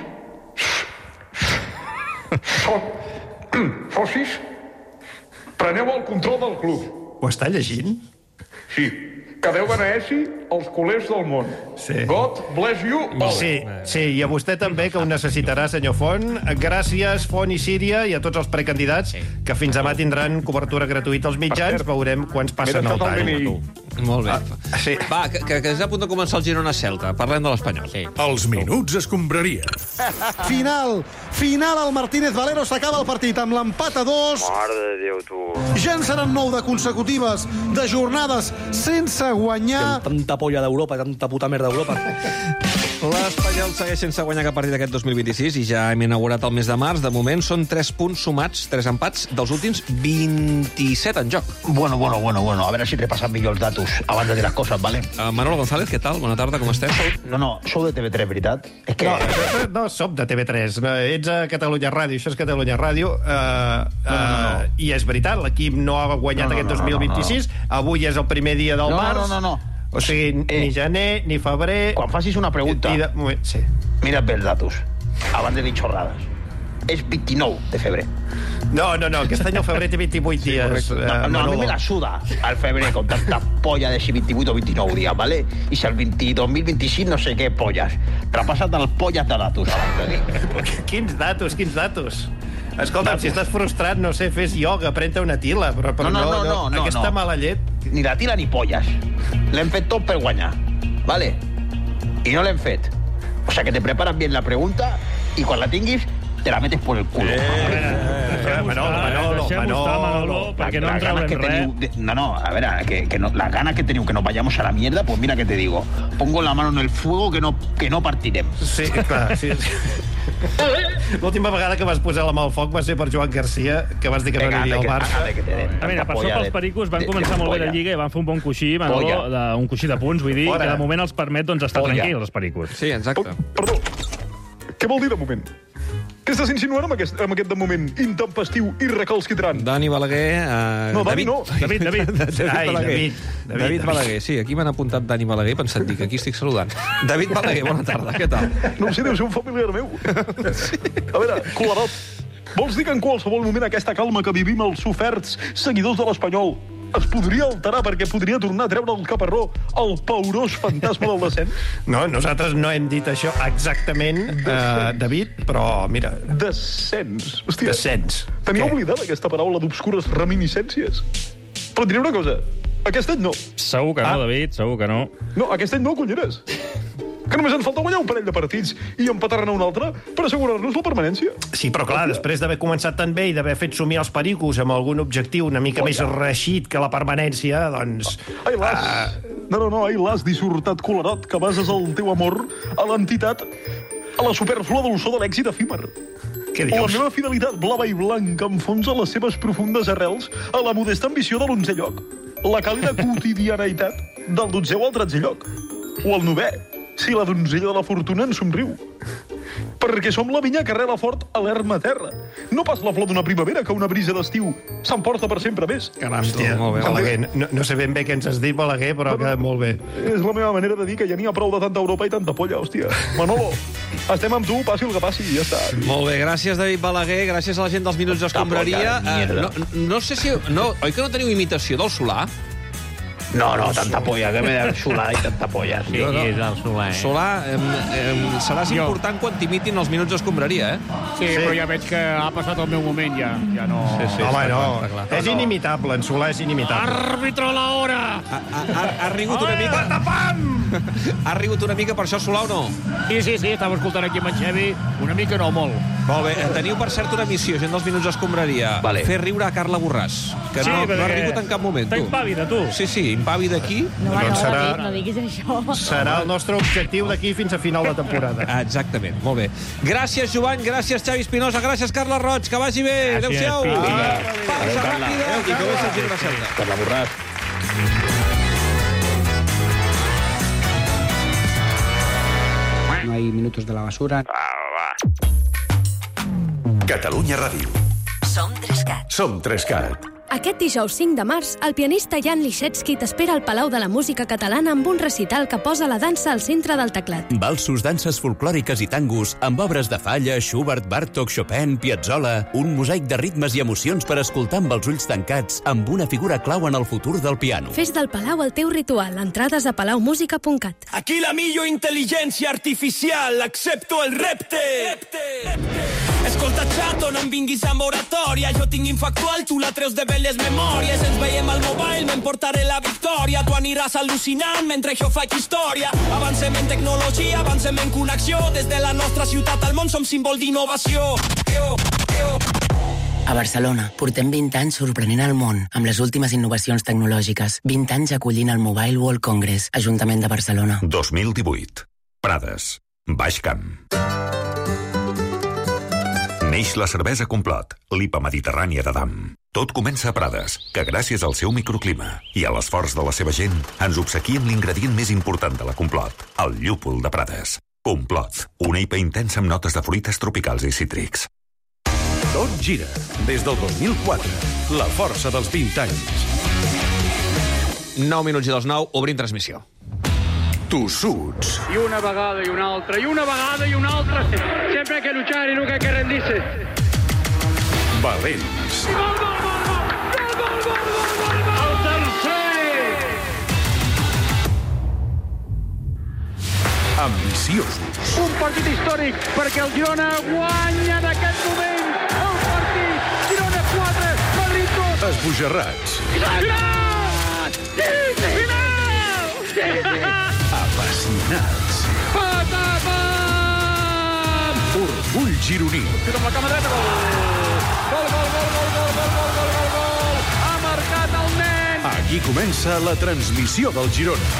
so, socis, preneu el control del club. Ho està llegint? Sí. Que Déu beneeixi els culers del món. Sí. God bless you all. Sí, sí, i a vostè també, que ho necessitarà, senyor Font. Gràcies, Font i Síria, i a tots els precandidats, que fins demà tindran cobertura gratuïta als mitjans. Veurem quants passen el tall. Molt bé. Ah, sí. Va, que, que, que és a punt de començar el Girona-Celta. Parlem de l'Espanyol. Sí. Els minuts escombraria. Final, final, el Martínez Valero s'acaba el partit amb l'empat a dos. Mare de Déu, tu. Ja en seran nou de consecutives, de jornades sense guanyar. Tanta polla d'Europa, tanta puta merda d'Europa. L'Espanyol segueix sense guanyar cap partit aquest dos mil vint-i-sis i ja hem inaugurat el mes de març. De moment són tres punts sumats, tres empats, dels últims vint-i-set en joc. Bueno, bueno, bueno, bueno. A veure si repassem millor els datos abans de dir les coses, ¿vale? Uh, Manolo González, què tal? Bona tarda, com estem? No, no, sou de T V tres, veritat? És que... No, no som de T V tres. Ets a Catalunya Ràdio, això és Catalunya Ràdio. Uh, uh, no, no, no. I és veritat, l'equip no ha guanyat no, no, aquest dos mil vint-i-sis. No, no, no. Avui és el primer dia del no, març. No, no, no, no. O sigui, eh, ni gener, ni febrer... Quan facis una pregunta, de... moment, sí. mira't bé els datos, abans de dir xorrades. És vint-i-nou de febrer. No, no, no, aquest any el febrer té vint-i-vuit sí, dies. No, no, no, a mi me la suda al febrer con tanta polla de si vint-i-vuit o vint-i-nou dies, ¿vale? I si el dos mil vint-i-sis no sé què polles. Trapassa't els polles de datos abans de dir. Quins datos, quins datos? Escolta, si estàs frustrat, no sé, fes ioga, pren-te una tila, però, però no, no, no, no, no, aquesta no. mala llet... Ni la tila ni polles. L'hem fet tot per guanyar, ¿vale? I no l'hem fet. O sea, que te preparas bien la pregunta y cuando la tinguis te la metes por el culo. Eh, eh, Manolo, Manolo, Manolo, perquè no en traurem res. No, no, a ver, que, que no, las ganas que teniu que nos vayamos a la mierda, pues mira que te digo, pongo la mano en el fuego que no, que no partirem. Sí, clar, sí. L'última vegada que vas posar la mà al foc va ser per Joan Garcia, que vas dir que no aniria al Barça. A veure, per sort els pericos van començar molt bé la Lliga i van fer un bon coixí, Manolo, de, un coixí de punts, vull dir, que de moment els permet doncs, estar tranquils, els pericos. Sí, exacte. Perdó, què vol dir de moment? Què estàs insinuant amb aquest, amb aquest de moment intempestiu i recalcitrant? Dani Balaguer... Uh, no, Dani David, no. David, David. David, Ai, Balaguer. David, David, David Balaguer, sí, aquí m'han apuntat Dani Balaguer, pensant dir que aquí estic saludant. David Balaguer, bona tarda, què tal? No ho sé, deu ser un familiar meu. Sí. A veure, Colarot, vols dir que en qualsevol moment aquesta calma que vivim els soferts seguidors de l'Espanyol es podria alterar perquè podria tornar a treure el caparró al paurós fantasma del descens? No, nosaltres no hem dit això exactament, uh, David, però mira... Descens. Hòstia, Descens. Tenia Què? oblidat aquesta paraula d'obscures reminiscències. Però et diré una cosa, aquest any no. Segur que no, ah. David, segur que no. No, aquest any no, conyeres. Que només ens falta guanyar un parell de partits i empatar-ne un altre per assegurar-nos la permanència. Sí, però clar, després d'haver començat tan bé i d'haver fet somiar els pericos amb algun objectiu una mica oh, més ja. reixit que la permanència, doncs... Ai, l'has... Uh... No, no, no, ai, l'has dissortat, Colarot, que bases el teu amor a l'entitat, a la superflua dolçor de l'èxit efímer. Què dius? La meva fidelitat blava i blanca enfonsa les seves profundes arrels a la modesta ambició de l'onzè lloc, la càlida quotidianeïtat del dotzè o al tretzè lloc, o el novè, si la donzella de la fortuna ens somriu. Perquè som la vinya que rela fort a l'erma terra. No pas la flor d'una primavera que una brisa d'estiu s'emporta per sempre més. Caram, hòstia, molt bé, Balaguer. No, no sé ben bé què ens has dit, Balaguer, però que molt bé. És la meva manera de dir que ja n'hi ha prou de tanta Europa i tanta polla, hòstia. Manolo, estem amb tu, passi el que passi, i ja està. Molt bé, gràcies, David Balaguer, gràcies a la gent dels Minuts d'Escombraria. Uh, no, no sé si... No, oi que no teniu imitació del Solà? No, no, tanta polla, que me da Solà i tanta polla. Sí, no, no. És el Solà, eh? Solà, eh, eh, seràs Jo. important quan t'imitin els minuts d'escombraria, eh? Sí, sí, però ja veig que ha passat el meu moment, ja. Ja no... Sí, sí, home, no. Clar, és inimitable, en Solà és inimitable. Àrbitro la hora! Ha, ha, ha, ha rigut una mica... Ha rigut una mica per això, Solà, o no? Sí, sí, sí, estava escoltant aquí amb en Xevi. Una mica no, molt. Molt bé, teniu per cert una missió, gent dels minuts d'escombraria. Vale. Fer riure a Carla Borràs, que Sí, no, no ha perquè rigut en cap moment, està tu. impàvida, tu. Sí, sí, impàvida aquí. No, Doncs no, serà- no, no diguis això. Serà el nostre objectiu d'aquí fins a final de temporada. Ah, exactament, molt bé. Gràcies, Joan, gràcies, Xavi Espinosa, gràcies, Carla Roig, que vagi bé. Adéu-siau. Pausa ràpida i comença el Girona Celta. Carla Borràs. No hay minutos de la basura. Catalunya Ràdio. Som Trescat. Som Trescat. Aquest dijous cinc de març, el pianista Jan Liszewski t'espera al Palau de la Música Catalana amb un recital que posa la dansa al centre del teclat. Valsos, danses folclòriques i tangos, amb obres de Falla, Schubert, Bartók, Chopin, Piazzolla, un mosaic de ritmes i emocions per escoltar amb els ulls tancats, amb una figura clau en el futur del piano. Fes del Palau el teu ritual. Entrades a palaumusica punt cat. Aquí la millor intel·ligència artificial, accepto el repte. repte. Escolta, xato, no em vinguis a moratòria. Jo tinc infactual, tu la treus de belles memòries. Ens veiem al mobile, m'emportaré la victòria. Tu aniràs al·lucinant mentre jo faig història. Avancem en tecnologia, avancem en connexió. Des de la nostra ciutat al món som símbol d'innovació. Yo, yo. A Barcelona, portem vint anys sorprenent el món amb les últimes innovacions tecnològiques. vint anys acollint el Mobile World Congress, Ajuntament de Barcelona. dos mil divuit. Prades. Baix Camp. Neix la cervesa Complot, l'I P A mediterrània de Damm. Tot comença a Prades, que gràcies al seu microclima i a l'esforç de la seva gent ens obsequia amb l'ingredient més important de la Complot, el llúpol de Prades. Complot, una I P A intensa amb notes de fruites tropicals i cítrics. Tot gira. Des del dos mil quatre. La força dels vint anys. nou minuts i les nou, obrim transmissió. Tossuts. Y una vegada y una altra, y una vegada y una altra. Siempre hay que luchar y nunca hay que rendirse. Valents. El tercer! Ambiciosos. Un partit històric perquè el Girona guanya en aquest moment el partit. Girona quatre, Madrid dos. Esbojarrats. Final! Sí, final! Sí, sí. Apassionats. Patapam! Orgull gironí. Tira amb la cama dreta, gol! Gol, gol, gol, gol, gol, gol, gol, gol, gol, gol! Ha marcat el nen! Aquí comença la transmissió del Girona.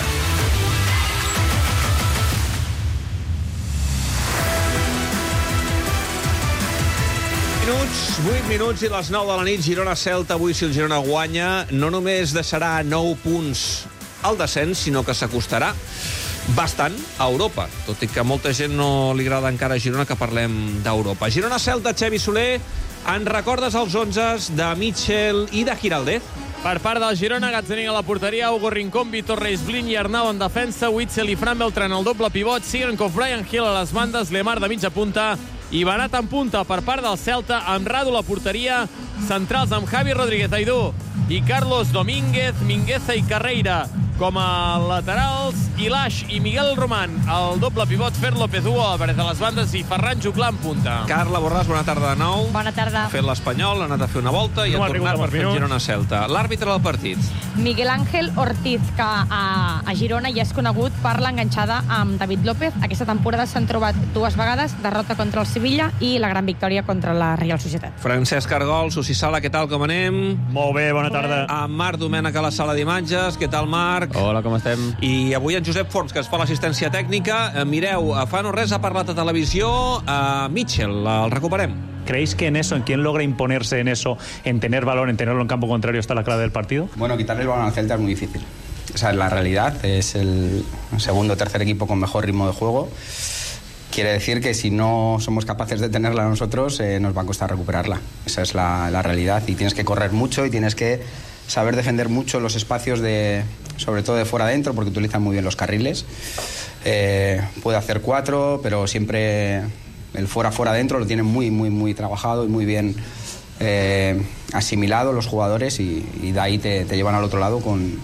Minuts, vuit minuts i les nou de la nit, Girona-Celta. Avui, si el Girona guanya, no només deixarà nou punts al descens, sinó que s'acostarà bastant a Europa, tot i que a molta gent no li agrada encara a Girona que parlem d'Europa. Girona-Celta, Xevi Soler, en recordes els onzes de Mitchell i de Giraldez? Per part del Girona, Gazzanin a la porteria, Hugo Rincón, Vitor Reis, Blin i Arnau en defensa, Witzel i Fran Beltran al doble pivot, Sigankov, Brian Hill a les bandes, Lemar de mitja punta i Benat en punta per part del Celta, amb Radu a la porteria, centrals amb Javi Rodríguez Aidú i Carlos Domínguez, Mingueza i Carreira com a laterals, Ilaix i Miguel Román al doble pivot, Fer López Hugo a paret de les bandes i Ferran Juclà en punta. Carla Borràs, bona tarda de nou. Bona tarda. Ha fet l'Espanyol, ha anat a fer una volta i No ha ha tornat arribat per per fer el minuts. Girona-Celta. L'àrbitre del partit. Miguel Ángel Ortiz, que a, a Girona ja és conegut per l'enganxada amb David López. Aquesta temporada s'han trobat dues vegades, derrota contra el Sevilla i la gran victòria contra la Real Societat. Francesc Argol, Susi Sala, què tal, com anem? Molt bé, bona tarda. Amb Marc Domènech a la sala d'imatges. Què tal, Marc? Hola, com estem? I avui en Josep Forns, que ens fa l'assistència tècnica. Eh, Mireu, fa no res ha parlat a televisió a Mitchell. El recuperem. ¿Creéis que en eso, en quien logra imponerse en eso, en tener balón, en tenerlo en campo contrario, está la clave del partido? Bueno, quitarle el balón al Celta es muy difícil. Esa es la realidad. Es el segundo o tercer equipo con mejor ritmo de juego. Quiere decir que si no somos capaces de tenerla nosotros, eh, nos va a costar recuperarla. Esa es la, la realidad. Y tienes que correr mucho y tienes que saber defender mucho los espacios, de, sobre todo de fuera adentro, porque utilizan muy bien los carriles. Eh, puede hacer cuatro, pero siempre el fuera fuera adentro lo tienen muy, muy, muy trabajado y muy bien eh, asimilado los jugadores y, y de ahí te, te llevan al otro lado con,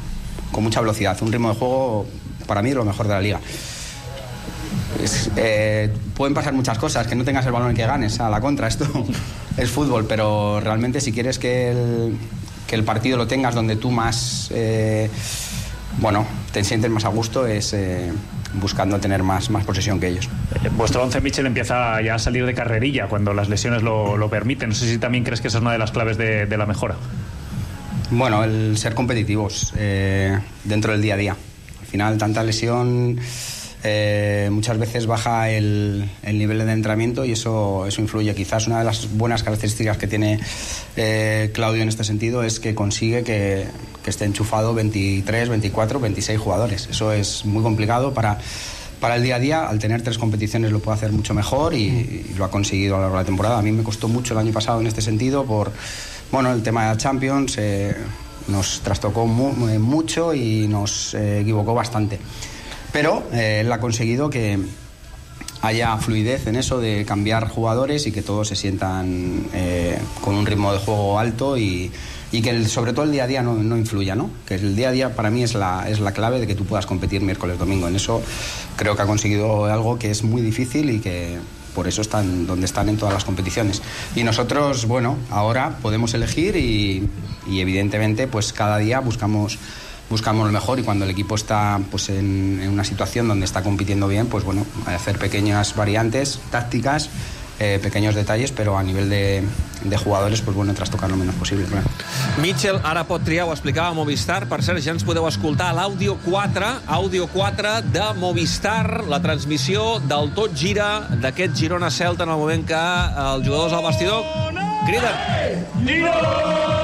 con mucha velocidad. Un ritmo de juego, para mí, lo mejor de la liga. Es, eh, pueden pasar muchas cosas, que no tengas el balón y que ganes, a la contra, esto es fútbol, pero realmente si quieres que el, que el partido lo tengas donde tú más, eh, bueno, te sientes más a gusto, es eh, buscando tener más, más posesión que ellos. Vuestro once, Michel, empieza ya a salir de carrerilla cuando las lesiones lo, lo permiten. No sé si también crees que esa es una de las claves de, de la mejora. Bueno, el ser competitivos eh, dentro del día a día. Al final, tanta lesión... Eh, muchas veces baja el, el nivel de entrenamiento y eso, eso influye. Quizás una de las buenas características que tiene eh, Claudio en este sentido es que consigue que, que esté enchufado veintitrés, veinticuatro, veintiséis jugadores. Eso es muy complicado para, para el día a día. Al tener tres competiciones lo puede hacer mucho mejor y, y lo ha conseguido a lo largo de la temporada. A mí me costó mucho el año pasado en este sentido por, bueno, el tema de la Champions eh, nos trastocó mu mucho y nos eh, equivocó bastante. Pero eh, él ha conseguido que haya fluidez en eso de cambiar jugadores y que todos se sientan eh, con un ritmo de juego alto y, y que el, sobre todo el día a día no, no influya, ¿no? Que el día a día para mí es la, es la clave de que tú puedas competir miércoles, domingo. En eso creo que ha conseguido algo que es muy difícil y que por eso están donde están en todas las competiciones. Y nosotros, bueno, ahora podemos elegir y, y evidentemente pues cada día buscamos... buscamos lo mejor y cuando el equipo está pues en, en una situación donde está compitiendo bien, pues bueno, hacer pequeñas variantes tácticas, eh, pequeños detalles, pero a nivel de, de jugadores, pues bueno, trastocar lo menos posible, clar. Mitchell ara pot triar, ho explicava a Movistar. Per cert, ja ens podeu escoltar a l'Àudio quatre, Àudio quatre de Movistar, la transmissió del Tot Gira d'aquest Girona-Celta en el moment que els jugadors al vestidor criden Girona!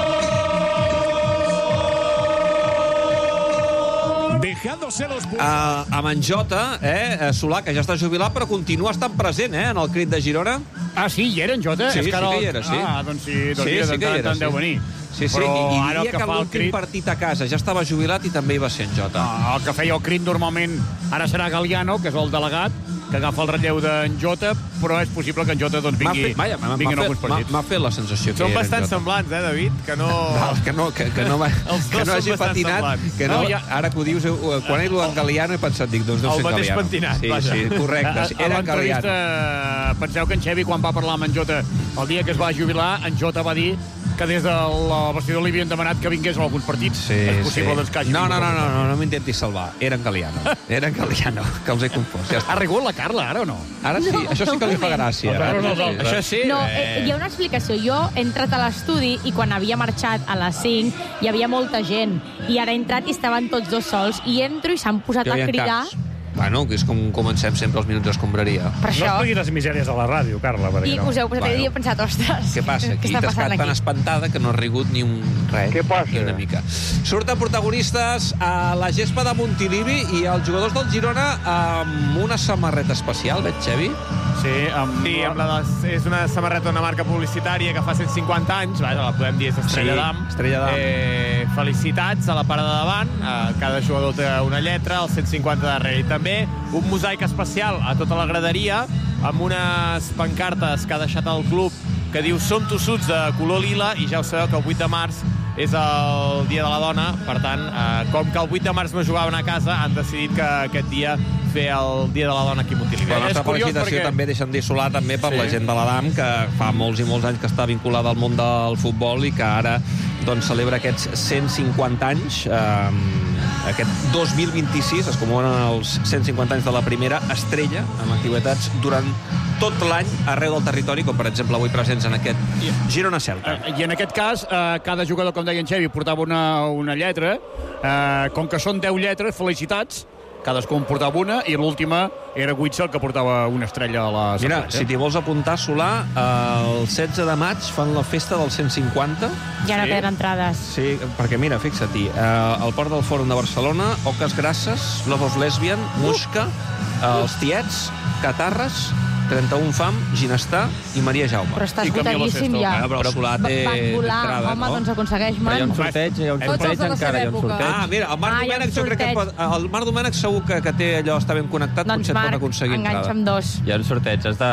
Uh, amb en Jota, eh, Solà, que ja està jubilat, però continua estant present, eh, en el crit de Girona. Ah, sí, hi era en Jota? Sí, és que sí ara... que hi era, sí. Ah, doncs sí, doncs sí, mira, sí que hi era, tant deu venir. Sí, sí, però i, i ara diria que, que l'últim crit... partit a casa ja estava jubilat i també hi va ser en Jota. No, el que feia el crit normalment ara serà Galliano, que és el delegat, que agafa el relleu d'en Jota, però és possible que en Jota doncs, vingui, fet, vaja, vingui en alguns partits. M'ha fet la sensació que Són era bastant en Jota. semblants, eh, David? Que no... Val, que no, que, que no, que no hagi patinat, que no, no ja... ara que ho dius, quan he dit en Galliano he pensat, dic, doncs deu ser Galliano. El mateix pentinat, sí, vaja. Sí, correcte, sí, era Galliano. Penseu que en Xevi, quan va parlar amb en Jota el dia que es va jubilar, en Jota va dir que des del vestidor li havien demanat que vingués a alguns partits. Sí, és possible sí. doncs, que hagi no, no, no, no, no, no m'intentis salvar. Era en Galliano. Era en Galliano, que els he confós. Ja ha rigut la Carla, ara o no? Ara sí, no, això sí que li fa gràcia. No, no, no, no. Això sí. No, eh, hi ha una explicació. Jo he entrat a l'estudi i quan havia marxat a les cinc hi havia molta gent. I ara he entrat i estaven tots dos sols. I entro i s'han posat a cridar... Caps. Bueno, que és com comencem sempre els minuts d'escombraria. Per això... No expliquis les misèries a la ràdio, Carla. I us heu posat bueno. I he pensat, ostres, què passa aquí? Què T'has quedat tan espantada que no has rigut ni un res. Què passa? Ni una mica. Surten protagonistes a la gespa de Montilivi i els jugadors del Girona amb una samarreta especial, veig, Xevi? Sí, amb, sí, amb la de, és una samarreta d'una marca publicitària que fa cent cinquanta anys, vaja, la podem dir, és Estrella sí, d'Am. Estrella d'Am. Eh, felicitats a la part de davant, eh, cada jugador té una lletra, el cent cinquanta darrere, i també un mosaic especial a tota la graderia amb unes pancartes que ha deixat el club que diu som tossuts de color lila i ja ho sabeu que el vuit de març és el Dia de la Dona, per tant, eh, com que el vuit de març no jugaven a casa, han decidit que aquest dia fer el Dia de la Dona aquí a Montilivi. La nostra felicitació perquè... també, deixa'm dir, Solà, també per sí. la gent de l'Adam, que fa molts i molts anys que està vinculada al món del futbol i que ara doncs, celebra aquests cent cinquanta anys. Eh, aquest dos mil vint-i-sis es commemoren els cent cinquanta anys de la primera estrella amb activitats durant tot l'any arreu del territori, com per exemple avui presents en aquest Girona-Celta. I en aquest cas, eh, cada jugador, com deia en Xevi, portava una, una lletra. Eh, com que són deu lletres, felicitats. Cadascú en portava una, i l'última era Witzel, que portava una estrella a la Mira, si t'hi vols apuntar, Solà, el setze de maig fan la festa del cent cinquanta. Ja no sí. queden entrades. Sí, perquè mira, fixa-t'hi, eh, el Port del Fòrum de Barcelona, Oques Grasses, Lobos Lesbian, Musca, uh. els Tiets, Catarres, trenta-un Fam, Ginestar i Maria Jaume. Però estàs botadíssim ja. Ah, però el Solà té entrada, home, no? doncs aconsegueix-me'n. Hi ha un sorteig, hi ha un sorteig encara, hi ha un sorteig. Ah, mira, el Marc ah, Domènech jo crec que pot, el Marc Domènech segur que, que té allò, està ben connectat, doncs potser Marc, pot aconseguir entrada. enganxa'm dos. Hi ha un sorteig, has de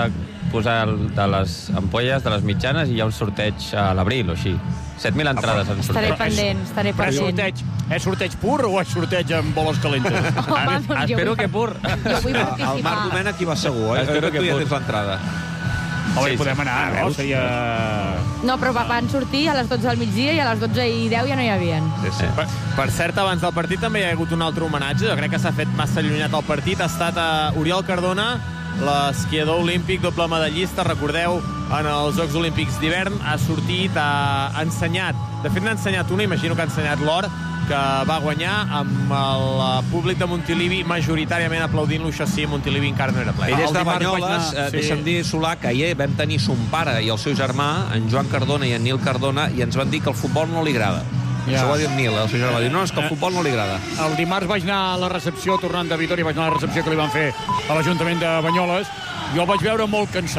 posar el, de les ampolles, de les mitjanes, i hi ha un sorteig a l'abril o així. set mil entrades en Estaré sorteig. pendent, estaré Però és pendent. sorteig, és sorteig pur o és sorteig amb boles calentes? Home, doncs jo Espero vull que pur. Jo vull El participar. Marc Domènech hi va segur, eh? Espero Espero que que tu ja pur. tens l'entrada. Home, hi podem anar, no? Seria... No, però va- van sortir a les dotze del migdia i a les dotze i deu ja no hi havia. Sí, sí. Per, per cert, abans del partit també hi ha hagut un altre homenatge. Jo crec que s'ha fet massa allunyat el partit. Ha estat a Oriol Cardona, l'esquiador olímpic, doble medallista, recordeu, en els Jocs Olímpics d'hivern, ha sortit, ha ensenyat, de fet n'ha ensenyat una, imagino que ha ensenyat l'or, que va guanyar amb el públic de Montilivi majoritàriament aplaudint-lo, això sí, Montilivi encara no era ple. Ell és de Dimarts Banyoles, vaig anar- eh, sí. deixa'm dir, Solà, que ahir vam tenir son pare i el seu germà, en Joan Cardona i en Nil Cardona, i ens van dir que el futbol no li agrada. Ja. Això ho va dir en Nil, el seu germà. Diu, no, és que el futbol no li agrada. El dimarts vaig anar a la recepció, tornant de Vitòria, vaig anar a la recepció que li van fer a l'Ajuntament de Banyoles. Jo el vaig veure molt cansat.